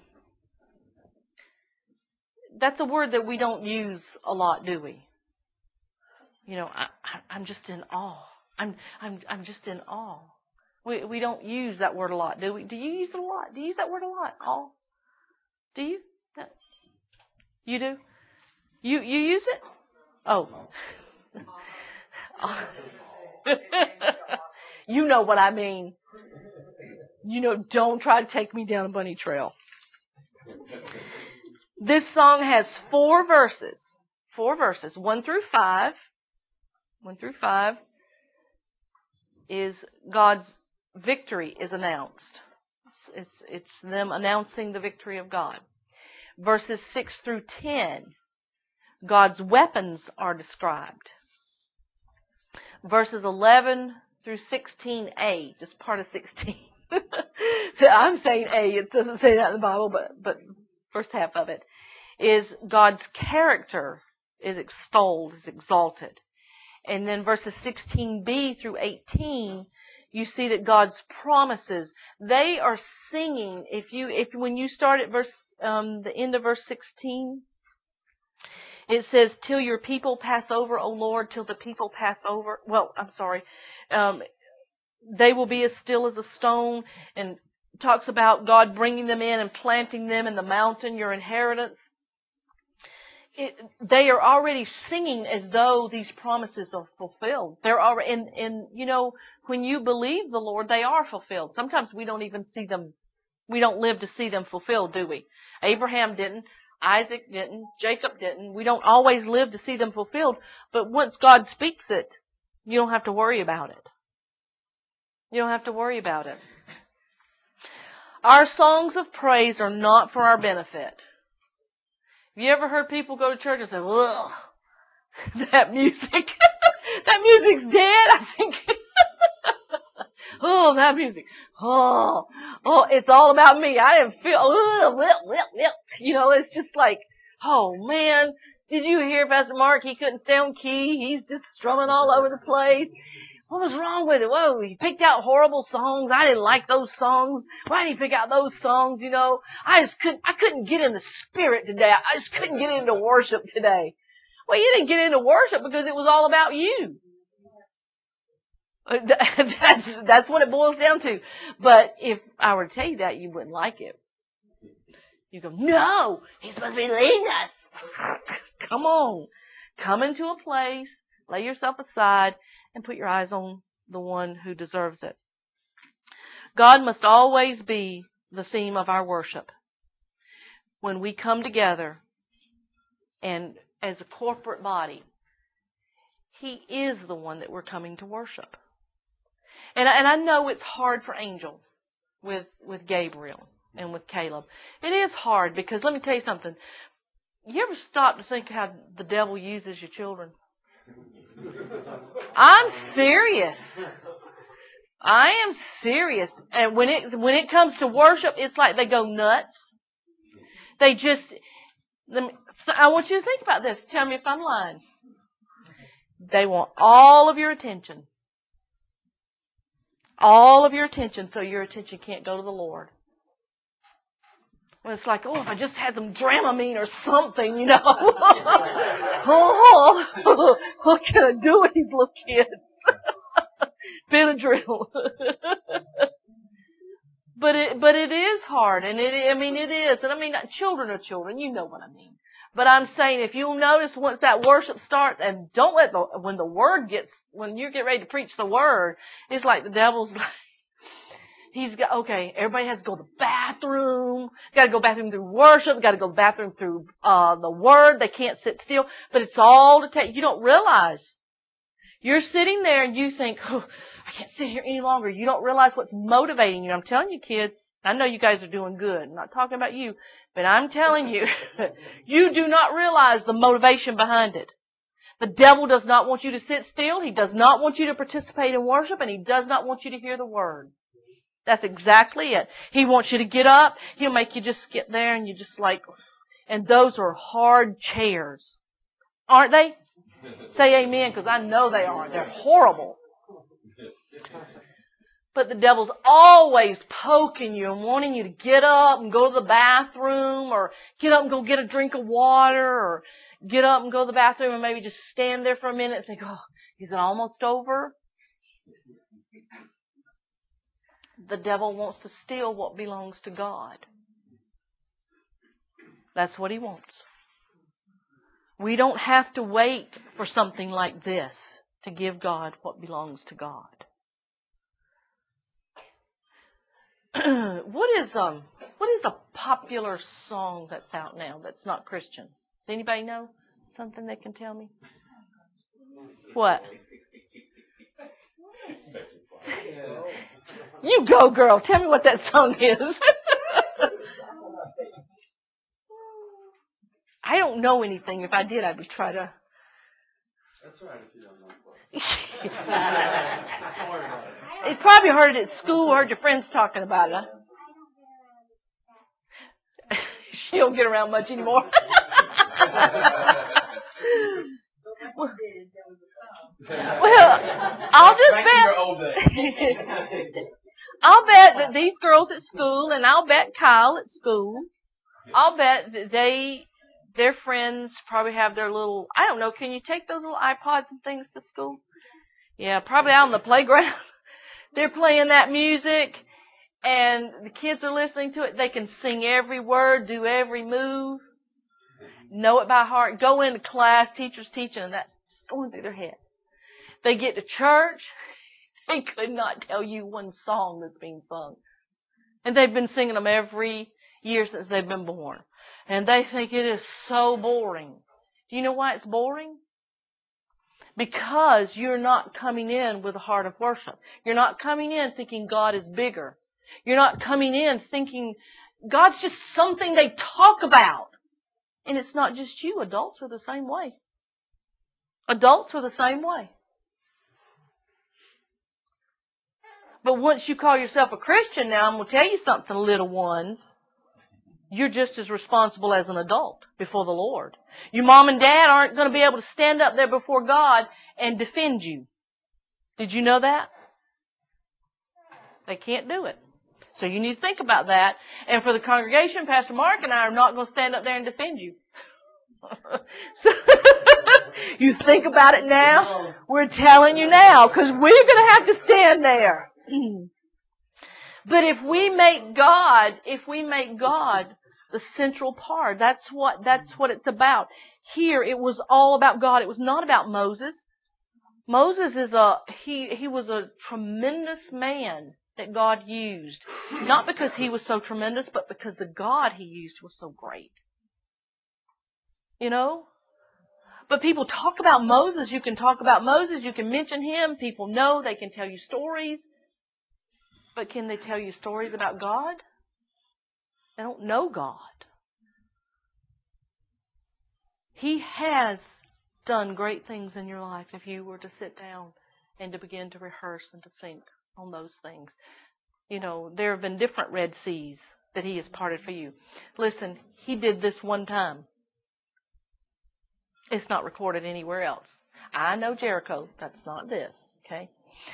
that's a word that we don't use a lot, do we? You know, I'm just in awe. I'm just in awe. We don't use that word a lot, do we? Do you use it a lot? Do you use that word a lot? Awe? Do you? No. You do? You use it? Oh. You know what I mean. You know, don't try to take me down a bunny trail. This song has 4 verses. 4 verses. 1 through 5. 1 through 5 is God's victory is announced. It's them announcing the victory of God. Verses 6 through 10, God's weapons are described. Verses 11 through 16a, just part of 16. So I'm saying A, it doesn't say that in the Bible, but first half of it is God's character is extolled, is exalted. And then verses 16b through 18, you see that God's promises, they are singing. When you start at the end of verse 16, it says, "Till your people pass over, O Lord, till the people pass over." Well, I'm sorry. They will be as still as a stone, and talks about God bringing them in and planting them in the mountain, your inheritance. They are already singing as though these promises are fulfilled. They're already, and when you believe the Lord, they are fulfilled. Sometimes we don't even see them. We don't live to see them fulfilled, do we? Abraham didn't. Isaac didn't. Jacob didn't. We don't always live to see them fulfilled. But once God speaks it, you don't have to worry about it. You don't have to worry about it. Our songs of praise are not for our benefit. Have you ever heard people go to church and say, "Ugh, that music, that music's dead"? I think, "Oh, that music, oh, it's all about me. I didn't feel, it's just like, oh man, did you hear Pastor Mark? He couldn't stay on key. He's just strumming all over the place. What was wrong with it? Whoa, he picked out horrible songs. I didn't like those songs. Why did he pick out those songs? I couldn't get in the spirit today. I just couldn't get into worship today." Well, you didn't get into worship because it was all about you. That's what it boils down to. But if I were to tell you that, you wouldn't like it. You go, "No, he's supposed to be leading us." Come on. Come into a place, lay yourself aside, and put your eyes on the one who deserves it. God must always be the theme of our worship. When we come together and as a corporate body, He is the one that we're coming to worship. And I know it's hard for Angel with Gabriel and with Caleb. It is hard because, let me tell you something. You ever stop to think how the devil uses your children? I'm serious. I am serious. And when it comes to worship, it's like they go nuts. I want you to think about this. Tell me if I'm lying. They want all of your attention. All of your attention, so your attention can't go to the Lord. Well, it's like, if I just had some Dramamine or something, what can I do with these little kids? Benadryl. But it is hard, and it is, and children are children. You know what I mean. But I'm saying, if you'll notice, once that worship starts, and don't let when you get ready to preach the word, it's like the devil's like, everybody has to go to the bathroom. Got to go bathroom through worship. Got to go bathroom through the word. They can't sit still. But it's all to take. You don't realize. You're sitting there and you think, I can't sit here any longer. You don't realize what's motivating you. I'm telling you, kids, I know you guys are doing good. I'm not talking about you, but I'm telling you, you do not realize the motivation behind it. The devil does not want you to sit still. He does not want you to participate in worship, and he does not want you to hear the word. That's exactly it. He wants you to get up. He'll make you just get there and you just and those are hard chairs. Aren't they? Say amen, because I know they are. They're horrible. But the devil's always poking you and wanting you to get up and go to the bathroom, or get up and go get a drink of water, or get up and go to the bathroom and maybe just stand there for a minute and think, is it almost over? The devil wants to steal what belongs to God. That's what he wants. We don't have to wait for something like this to give God what belongs to God. What is a popular song that's out now that's not Christian? Does anybody know something they can tell me? What? You go, girl. Tell me what that song is. I don't know anything. If I did, I would try to. That's right, if you don't know. You probably heard it at school, heard your friends talking about it. She don't get around much anymore. Well, I'll just bet. I'll bet that these girls at school, and I'll bet Kyle at school, I'll bet that their friends probably have their little, I don't know, can you take those little iPods and things to school? Yeah, probably out on the playground. They're playing that music, and the kids are listening to it. They can sing every word, do every move, know it by heart, go into class, teachers teaching, and that's going through their head. They get to church, they could not tell you one song that's being sung. And they've been singing them every year since they've been born. And they think it is so boring. Do you know why it's boring? Because you're not coming in with a heart of worship. You're not coming in thinking God is bigger. You're not coming in thinking God's just something they talk about. And it's not just you. Adults are the same way. Adults are the same way. But once you call yourself a Christian now, I'm going to tell you something, little ones. You're just as responsible as an adult before the Lord. Your mom and dad aren't going to be able to stand up there before God and defend you. Did you know that? They can't do it. So you need to think about that. And for the congregation, Pastor Mark and I are not going to stand up there and defend you. So you think about it now. We're telling you now because we're going to have to stand there. But if we make God the central part, that's what it's about. Here it was all about God. It was not about Moses. Moses he was a tremendous man that God used. Not because he was so tremendous, but because the God he used was so great. You know? But people talk about Moses. You can talk about Moses. You can mention him. People know. They can tell you stories. But can they tell you stories about God? They don't know God. He has done great things in your life if you were to sit down and to begin to rehearse and to think on those things. You know, there have been different Red Seas that he has parted for you. Listen, he did this one time. It's not recorded anywhere else. I know Jericho. That's not this, okay?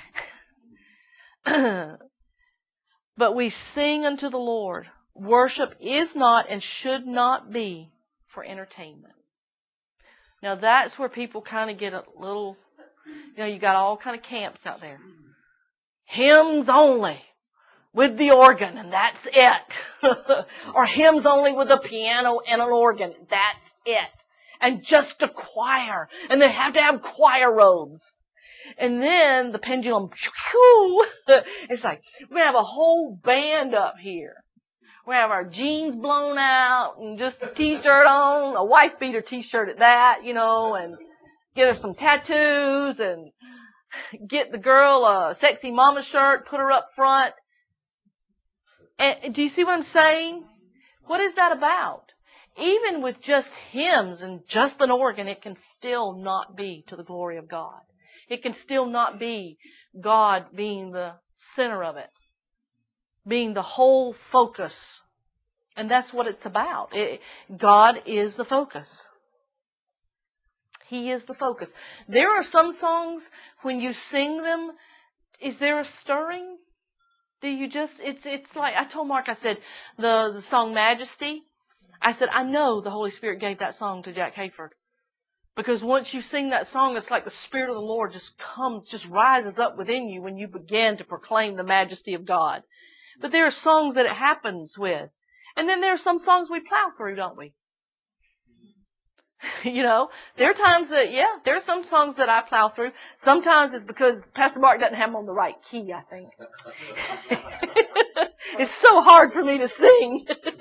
But we sing unto the Lord. Worship is not and should not be for entertainment. Now that's where people kind of get a little, you got all kind of camps out there. Hymns only with the organ and that's it. Or hymns only with a piano and an organ. That's it. And just a choir. And they have to have choir robes. And then the pendulum, it's like, we're going to have a whole band up here. We have our jeans blown out and just a t-shirt on, a wife beater t-shirt at that, and get her some tattoos and get the girl a sexy mama shirt, put her up front. And do you see what I'm saying? What is that about? Even with just hymns and just an organ, it can still not be to the glory of God. It can still not be God being the center of it, being the whole focus. And that's what it's about. God is the focus. He is the focus. There are some songs, when you sing them, is there a stirring? Do you just, it's like, I told Mark, I said, the song Majesty, I said, I know the Holy Spirit gave that song to Jack Hayford. Because once you sing that song, it's like the Spirit of the Lord just rises up within you when you begin to proclaim the majesty of God. But there are songs that it happens with. And then there are some songs we plow through, don't we? You know, there are times that, there are some songs that I plow through. Sometimes it's because Pastor Mark doesn't have them on the right key, I think. It's so hard for me to sing.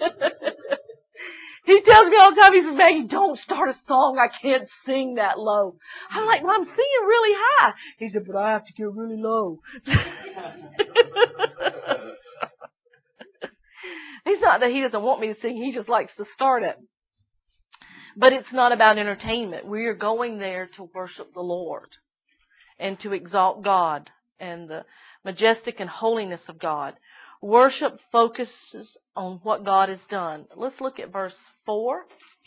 He tells me all the time, he says, Maggie, don't start a song. I can't sing that low. I'm like, well, I'm singing really high. He said, but I have to get really low. It's not that he doesn't want me to sing. He just likes to start it. But it's not about entertainment. We are going there to worship the Lord and to exalt God and the majestic and holiness of God. Worship focuses on what God has done. Let's look at verse 4.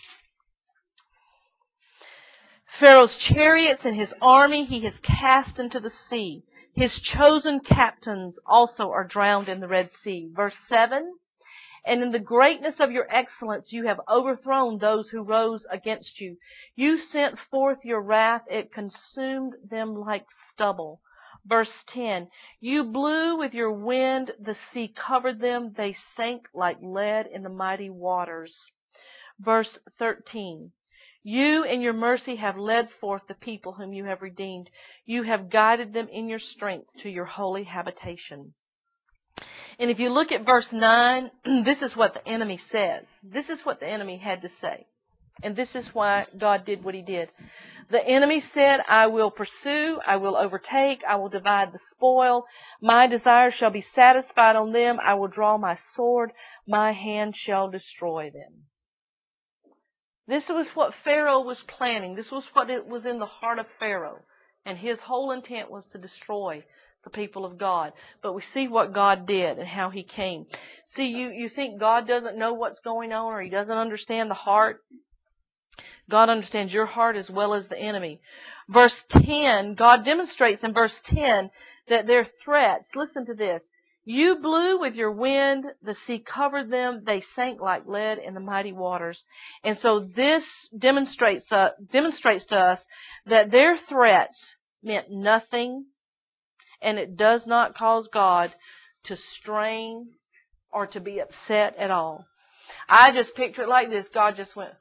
Pharaoh's chariots and his army he has cast into the sea. His chosen captains also are drowned in the Red Sea. Verse 7. And in the greatness of your excellence you have overthrown those who rose against you. You sent forth your wrath, it consumed them like stubble. Verse 10, you blew with your wind, the sea covered them, they sank like lead in the mighty waters. Verse 13, you in your mercy have led forth the people whom you have redeemed. You have guided them in your strength to your holy habitation. And if you look at verse 9, this is what the enemy says. This is what the enemy had to say. And this is why God did what he did. The enemy said, I will pursue, I will overtake, I will divide the spoil. My desire shall be satisfied on them. I will draw my sword. My hand shall destroy them. This was what Pharaoh was planning. This was what it was in the heart of Pharaoh. And his whole intent was to destroy the people of God. But we see what God did and how he came. See, you think God doesn't know what's going on or he doesn't understand the heart. God understands your heart as well as the enemy. Verse 10, God demonstrates in verse 10 that their threats, listen to this, you blew with your wind, the sea covered them, they sank like lead in the mighty waters. And so this demonstrates to us that their threats meant nothing, and it does not cause God to strain or to be upset at all. I just picture it like this. God just went.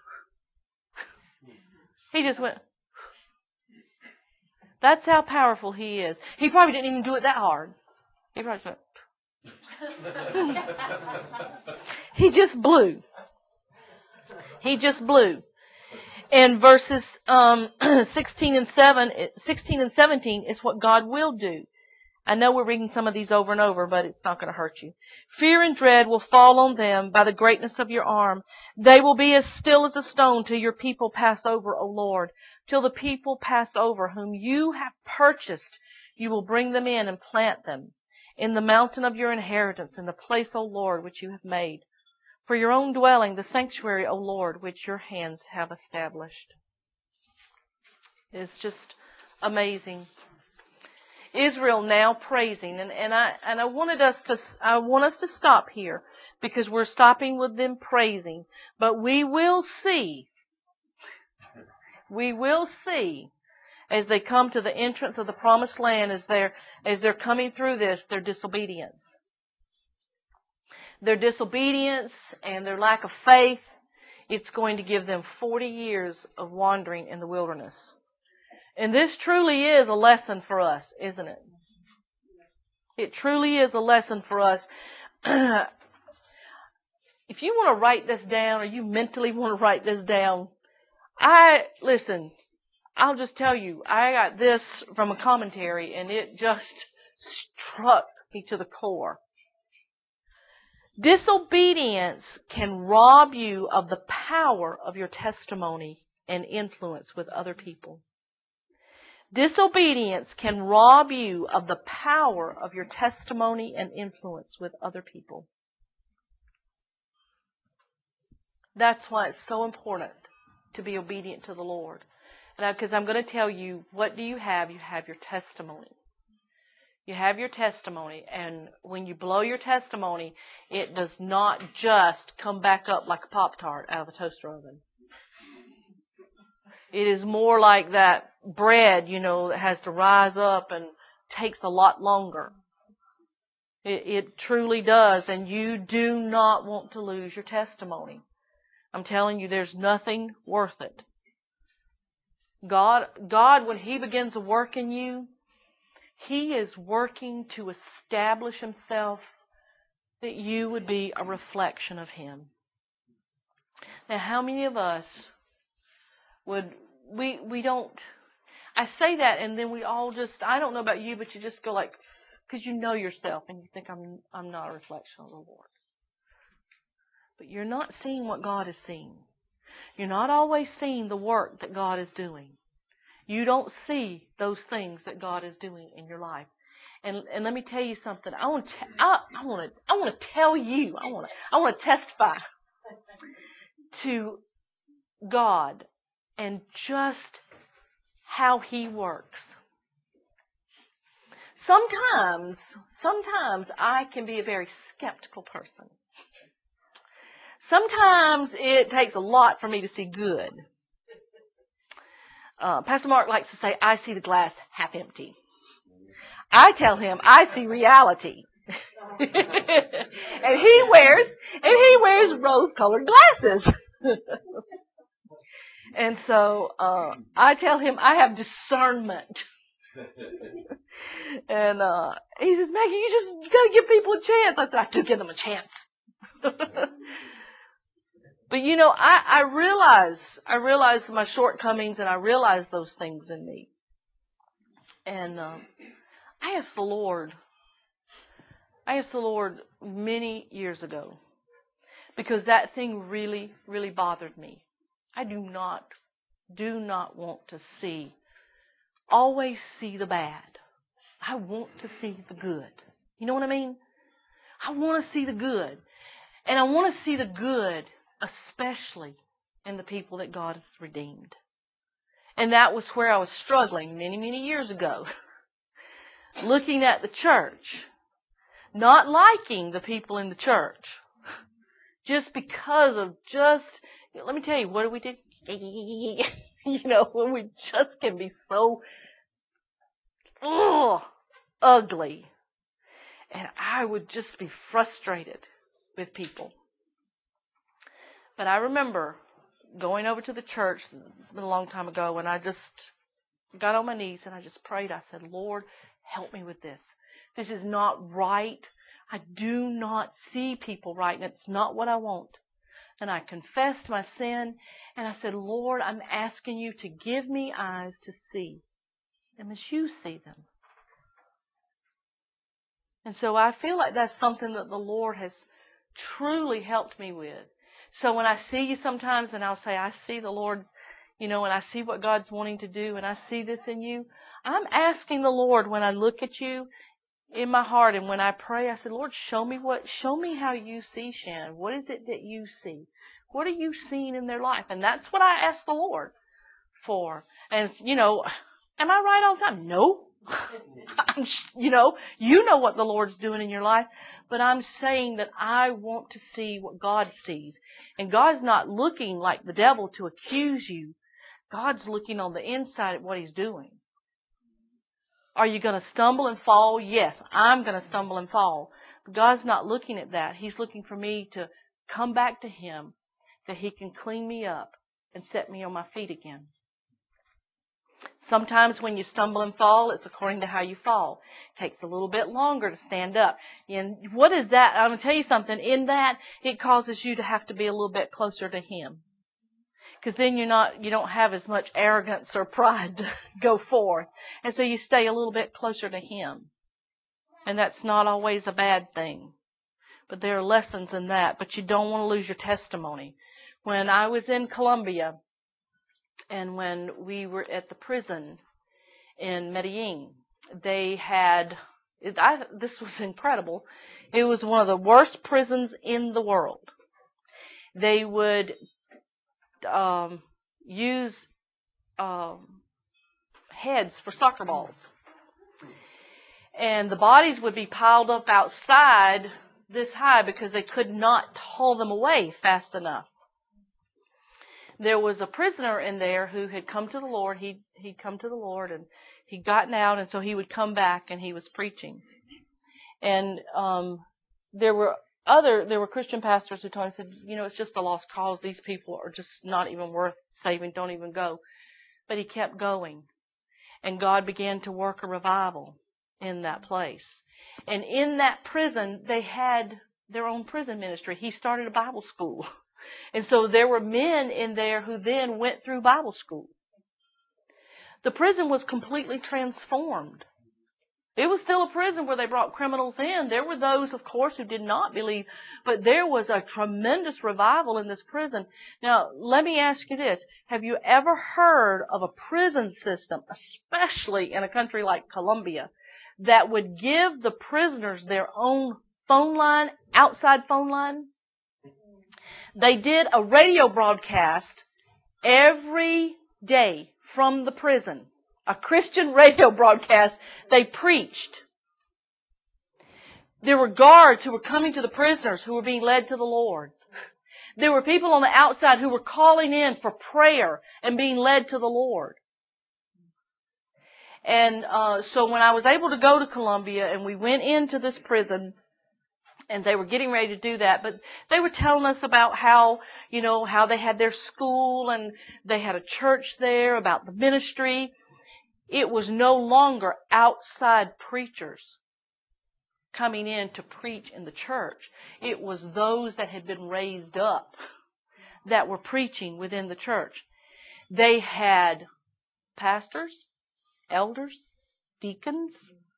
He just went. That's how powerful he is. He probably didn't even do it that hard. He probably just went. He just blew. He just blew. And verses 16 and 17 is what God will do. I know we're reading some of these over and over, but it's not going to hurt you. Fear and dread will fall on them by the greatness of your arm. They will be as still as a stone till your people pass over, O Lord. Till the people pass over whom you have purchased, you will bring them in and plant them in the mountain of your inheritance, in the place, O Lord, which you have made. For your own dwelling, the sanctuary, O Lord, which your hands have established. It's just amazing. Israel now praising, and I want us to stop here because we're stopping with them praising. But we will see as they come to the entrance of the promised land, as they're coming through this, their disobedience. Their disobedience and their lack of faith, it's going to give them 40 years of wandering in the wilderness. And this truly is a lesson for us, isn't it? It truly is a lesson for us. If you want to write this down, or you mentally want to write this down, I'll just tell you, I got this from a commentary, and it just struck me to the core. Disobedience can rob you of the power of your testimony and influence with other people. Disobedience can rob you of the power of your testimony and influence with other people. That's why it's so important to be obedient to the Lord. Because I'm going to tell you, what do you have? You have your testimony. You have your testimony, and when you blow your testimony, it does not just come back up like a Pop-Tart out of the toaster oven. It is more like that bread, that has to rise up and takes a lot longer. It truly does, and you do not want to lose your testimony. I'm telling you, there's nothing worth it. God, when He begins to work in you, He is working to establish Himself that you would be a reflection of Him. Now, how many of us we don't, I say that and then we all just, I don't know about you, but you just go like, because you know yourself and you think I'm not a reflection of the Lord. But you're not seeing what God is seeing. You're not always seeing the work that God is doing. You don't see those things that God is doing in your life. And let me tell you something. I want to tell you. I want to testify to God and just how He works. Sometimes I can be a very skeptical person. Sometimes it takes a lot for me to see good. Pastor Mark likes to say, I see the glass half empty. I tell him, I see reality. and he wears rose-colored glasses. And so I tell him I have discernment. And he says, Maggie, you got to give people a chance. I said, I do give them a chance. But you know, I realize my shortcomings, and I realize those things in me. And I asked the Lord many years ago, because that thing really, really bothered me. I do not want to always see the bad. I want to see the good. You know what I mean? I want to see the good. And I want to see the good, especially in the people that God has redeemed. And that was where I was struggling many, many years ago. Looking at the church, not liking the people in the church, just because of let me tell you, what do we do? You know, when we just can be so ugly. And I would just be frustrated with people. But I remember going over to the church a long time ago, when I just got on my knees and I just prayed. I said, Lord, help me with this. This is not right. I do not see people right, and it's not what I want. And I confessed my sin, and I said, Lord, I'm asking you to give me eyes to see them as you see them. And so I feel like that's something that the Lord has truly helped me with. So when I see you sometimes, and I'll say, I see the Lord, you know, and I see what God's wanting to do, and I see this in you, I'm asking the Lord, when I look at you in my heart, and when I pray, I said, Lord, show me how you see Shannon. What is it that you see? What are you seeing in their life? And that's what I ask the Lord for. And, you know, am I right all the time? No. You know what the Lord's doing in your life, but I'm saying that I want to see what God sees. And God's not looking like the devil to accuse you. God's looking on the inside at what He's doing. Are you going to stumble and fall? Yes, I'm going to stumble and fall. But God's not looking at that. He's looking for me to come back to Him, that He can clean me up and set me on my feet again. Sometimes when you stumble and fall, it's according to how you fall. It takes a little bit longer to stand up. And what is that? I'm going to tell you something. In that, it causes you to have to be a little bit closer to Him. Because then you don't have as much arrogance or pride to go forth. And so you stay a little bit closer to Him. And that's not always a bad thing. But there are lessons in that. But you don't want to lose your testimony. When I was in Colombia, and when we were at the prison in Medellin, they had, this was incredible. It was one of the worst prisons in the world. They would use heads for soccer balls. And the bodies would be piled up outside this high because they could not haul them away fast enough. There was a prisoner in there who had come to the Lord. He'd come to the Lord, and he'd gotten out, and so he would come back, and he was preaching. And there were Christian pastors who told him, said, you know, it's just a lost cause. These people are just not even worth saving. Don't even go. But he kept going. And God began to work a revival in that place. And in that prison, they had their own prison ministry. He started a Bible school. And so there were men in there who then went through Bible school. The prison was completely transformed. It was still a prison where they brought criminals in. There were those, of course, who did not believe, but there was a tremendous revival in this prison. Now, let me ask you this. Have you ever heard of a prison system, especially in a country like Colombia, that would give the prisoners their own phone line, outside phone line? They did a radio broadcast every day from the prison. A Christian radio broadcast. They preached. There were guards who were coming to the prisoners who were being led to the Lord. There were people on the outside who were calling in for prayer and being led to the Lord. And so when I was able to go to Colombia and we went into this prison, and they were getting ready to do that, but they were telling us about how, how they had their school and they had a church there, about the ministry. It was no longer outside preachers coming in to preach in the church. It was those that had been raised up that were preaching within the church. They had pastors, elders, deacons.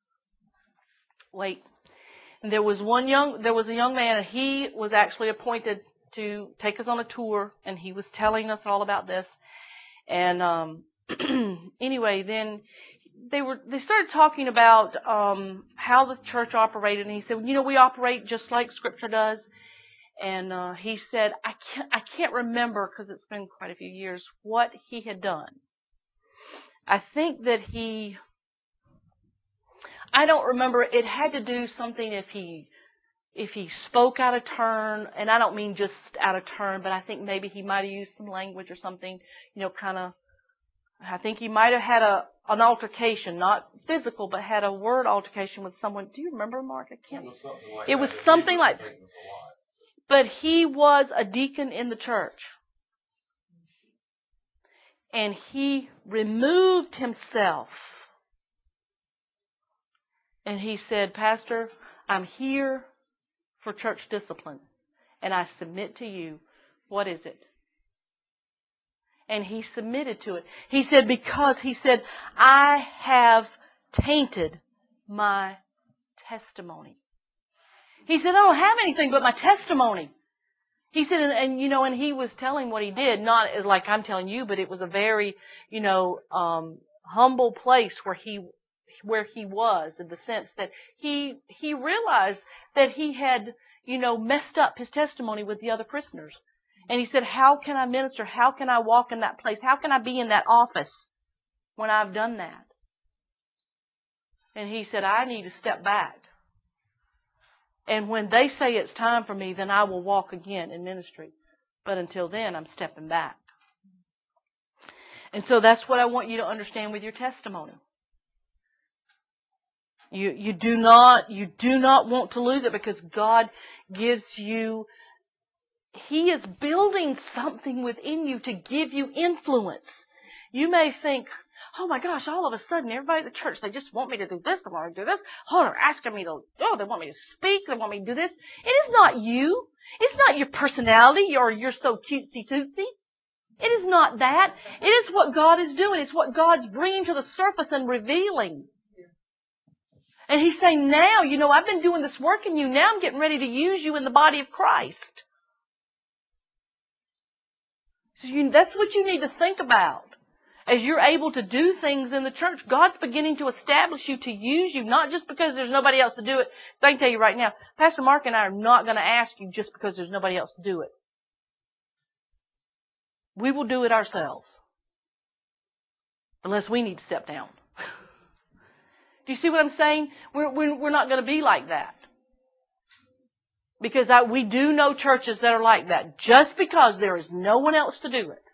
There was a young man, and he was actually appointed to take us on a tour, and he was telling us all about this. And anyway, then they started talking about how the church operated, and he said, we operate just like Scripture does. And he said, I can't remember, because it's been quite a few years, what he had done. I think that I don't remember. It had to do something if he spoke out of turn, and I don't mean just out of turn, but I think maybe he might have used some language or something, I think he might have had an altercation, not physical, but had a word altercation with someone. Do you remember, Mark? I can't. It was something like that. But he was a deacon in the church. And he removed himself. And he said, Pastor, I'm here for church discipline. And I submit to you. What is it? And he submitted to it. He said, I have tainted my testimony. He said, I don't have anything but my testimony. He said, and he was telling what he did, not like I'm telling you, but it was a very, humble place where he was, in the sense that he realized that he had, messed up his testimony with the other prisoners. And he said, how can I minister? How can I walk in that place? How can I be in that office when I've done that? And he said, I need to step back. And when they say it's time for me, then I will walk again in ministry. But until then, I'm stepping back. And so that's what I want you to understand with your testimony. You do not want to lose it, because God gives you, He is building something within you to give you influence. You may think, oh my gosh, all of a sudden everybody at the church, they just want me to do this, they want me to do this. Oh, they're asking me to, they want me to speak, they want me to do this. It is not you. It's not your personality or you're so cutesy-tootsy. It is not that. It is what God is doing. It's what God's bringing to the surface and revealing. And He's saying, now, I've been doing this work in you. Now I'm getting ready to use you in the body of Christ. So that's what you need to think about. As you're able to do things in the church, God's beginning to establish you, to use you, not just because there's nobody else to do it. So I can tell you right now, Pastor Mark and I are not going to ask you just because there's nobody else to do it. We will do it ourselves. Unless we need to step down. Do you see what I'm saying? We're not going to be like that. Because we do know churches that are like that. Just because there is no one else to do it.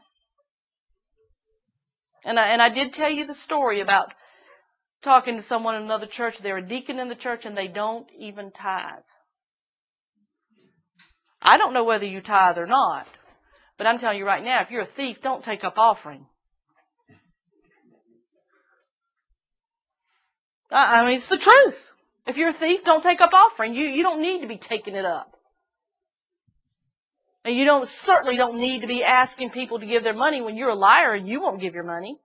And I did tell you the story about talking to someone in another church. They're a deacon in the church and they don't even tithe. I don't know whether you tithe or not. But I'm telling you right now, if you're a thief, don't take up offering. I mean, it's the truth. If you're a thief, don't take up offering. You don't need to be taking it up. And you certainly don't need to be asking people to give their money when you're a liar and you won't give your money.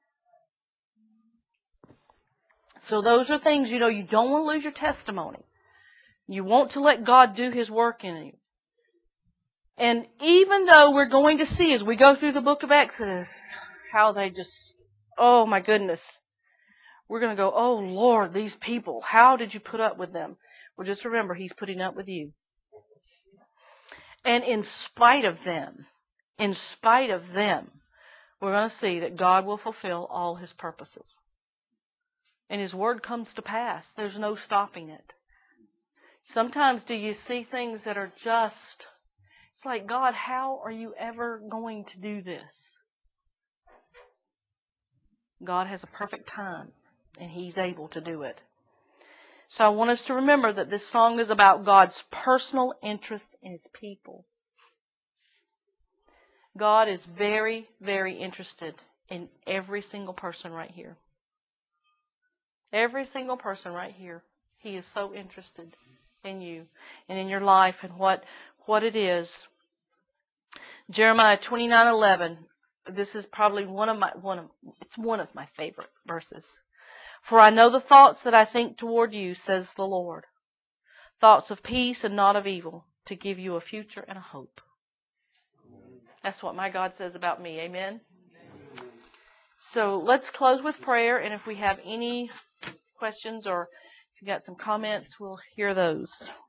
So those are things, you don't want to lose your testimony. You want to let God do His work in you. And even though we're going to see as we go through the book of Exodus, how they just, oh my goodness. We're going to go, oh Lord, these people, how did you put up with them? Well, just remember, He's putting up with you. And in spite of them, we're going to see that God will fulfill all His purposes. And His word comes to pass. There's no stopping it. Sometimes do you see things that are just, it's like, God, how are you ever going to do this? God has a perfect time, and He's able to do it. So I want us to remember that this song is about God's personal interest in His people. God is very, very interested in every single person right here. Every single person right here. He is so interested in you and in your life and what it is. Jeremiah 29:11. This is probably one of my favorite verses. For I know the thoughts that I think toward you, says the Lord. Thoughts of peace and not of evil, to give you a future and a hope. That's what my God says about me. Amen? So let's close with prayer, and if we have any questions or if you got some comments, we'll hear those.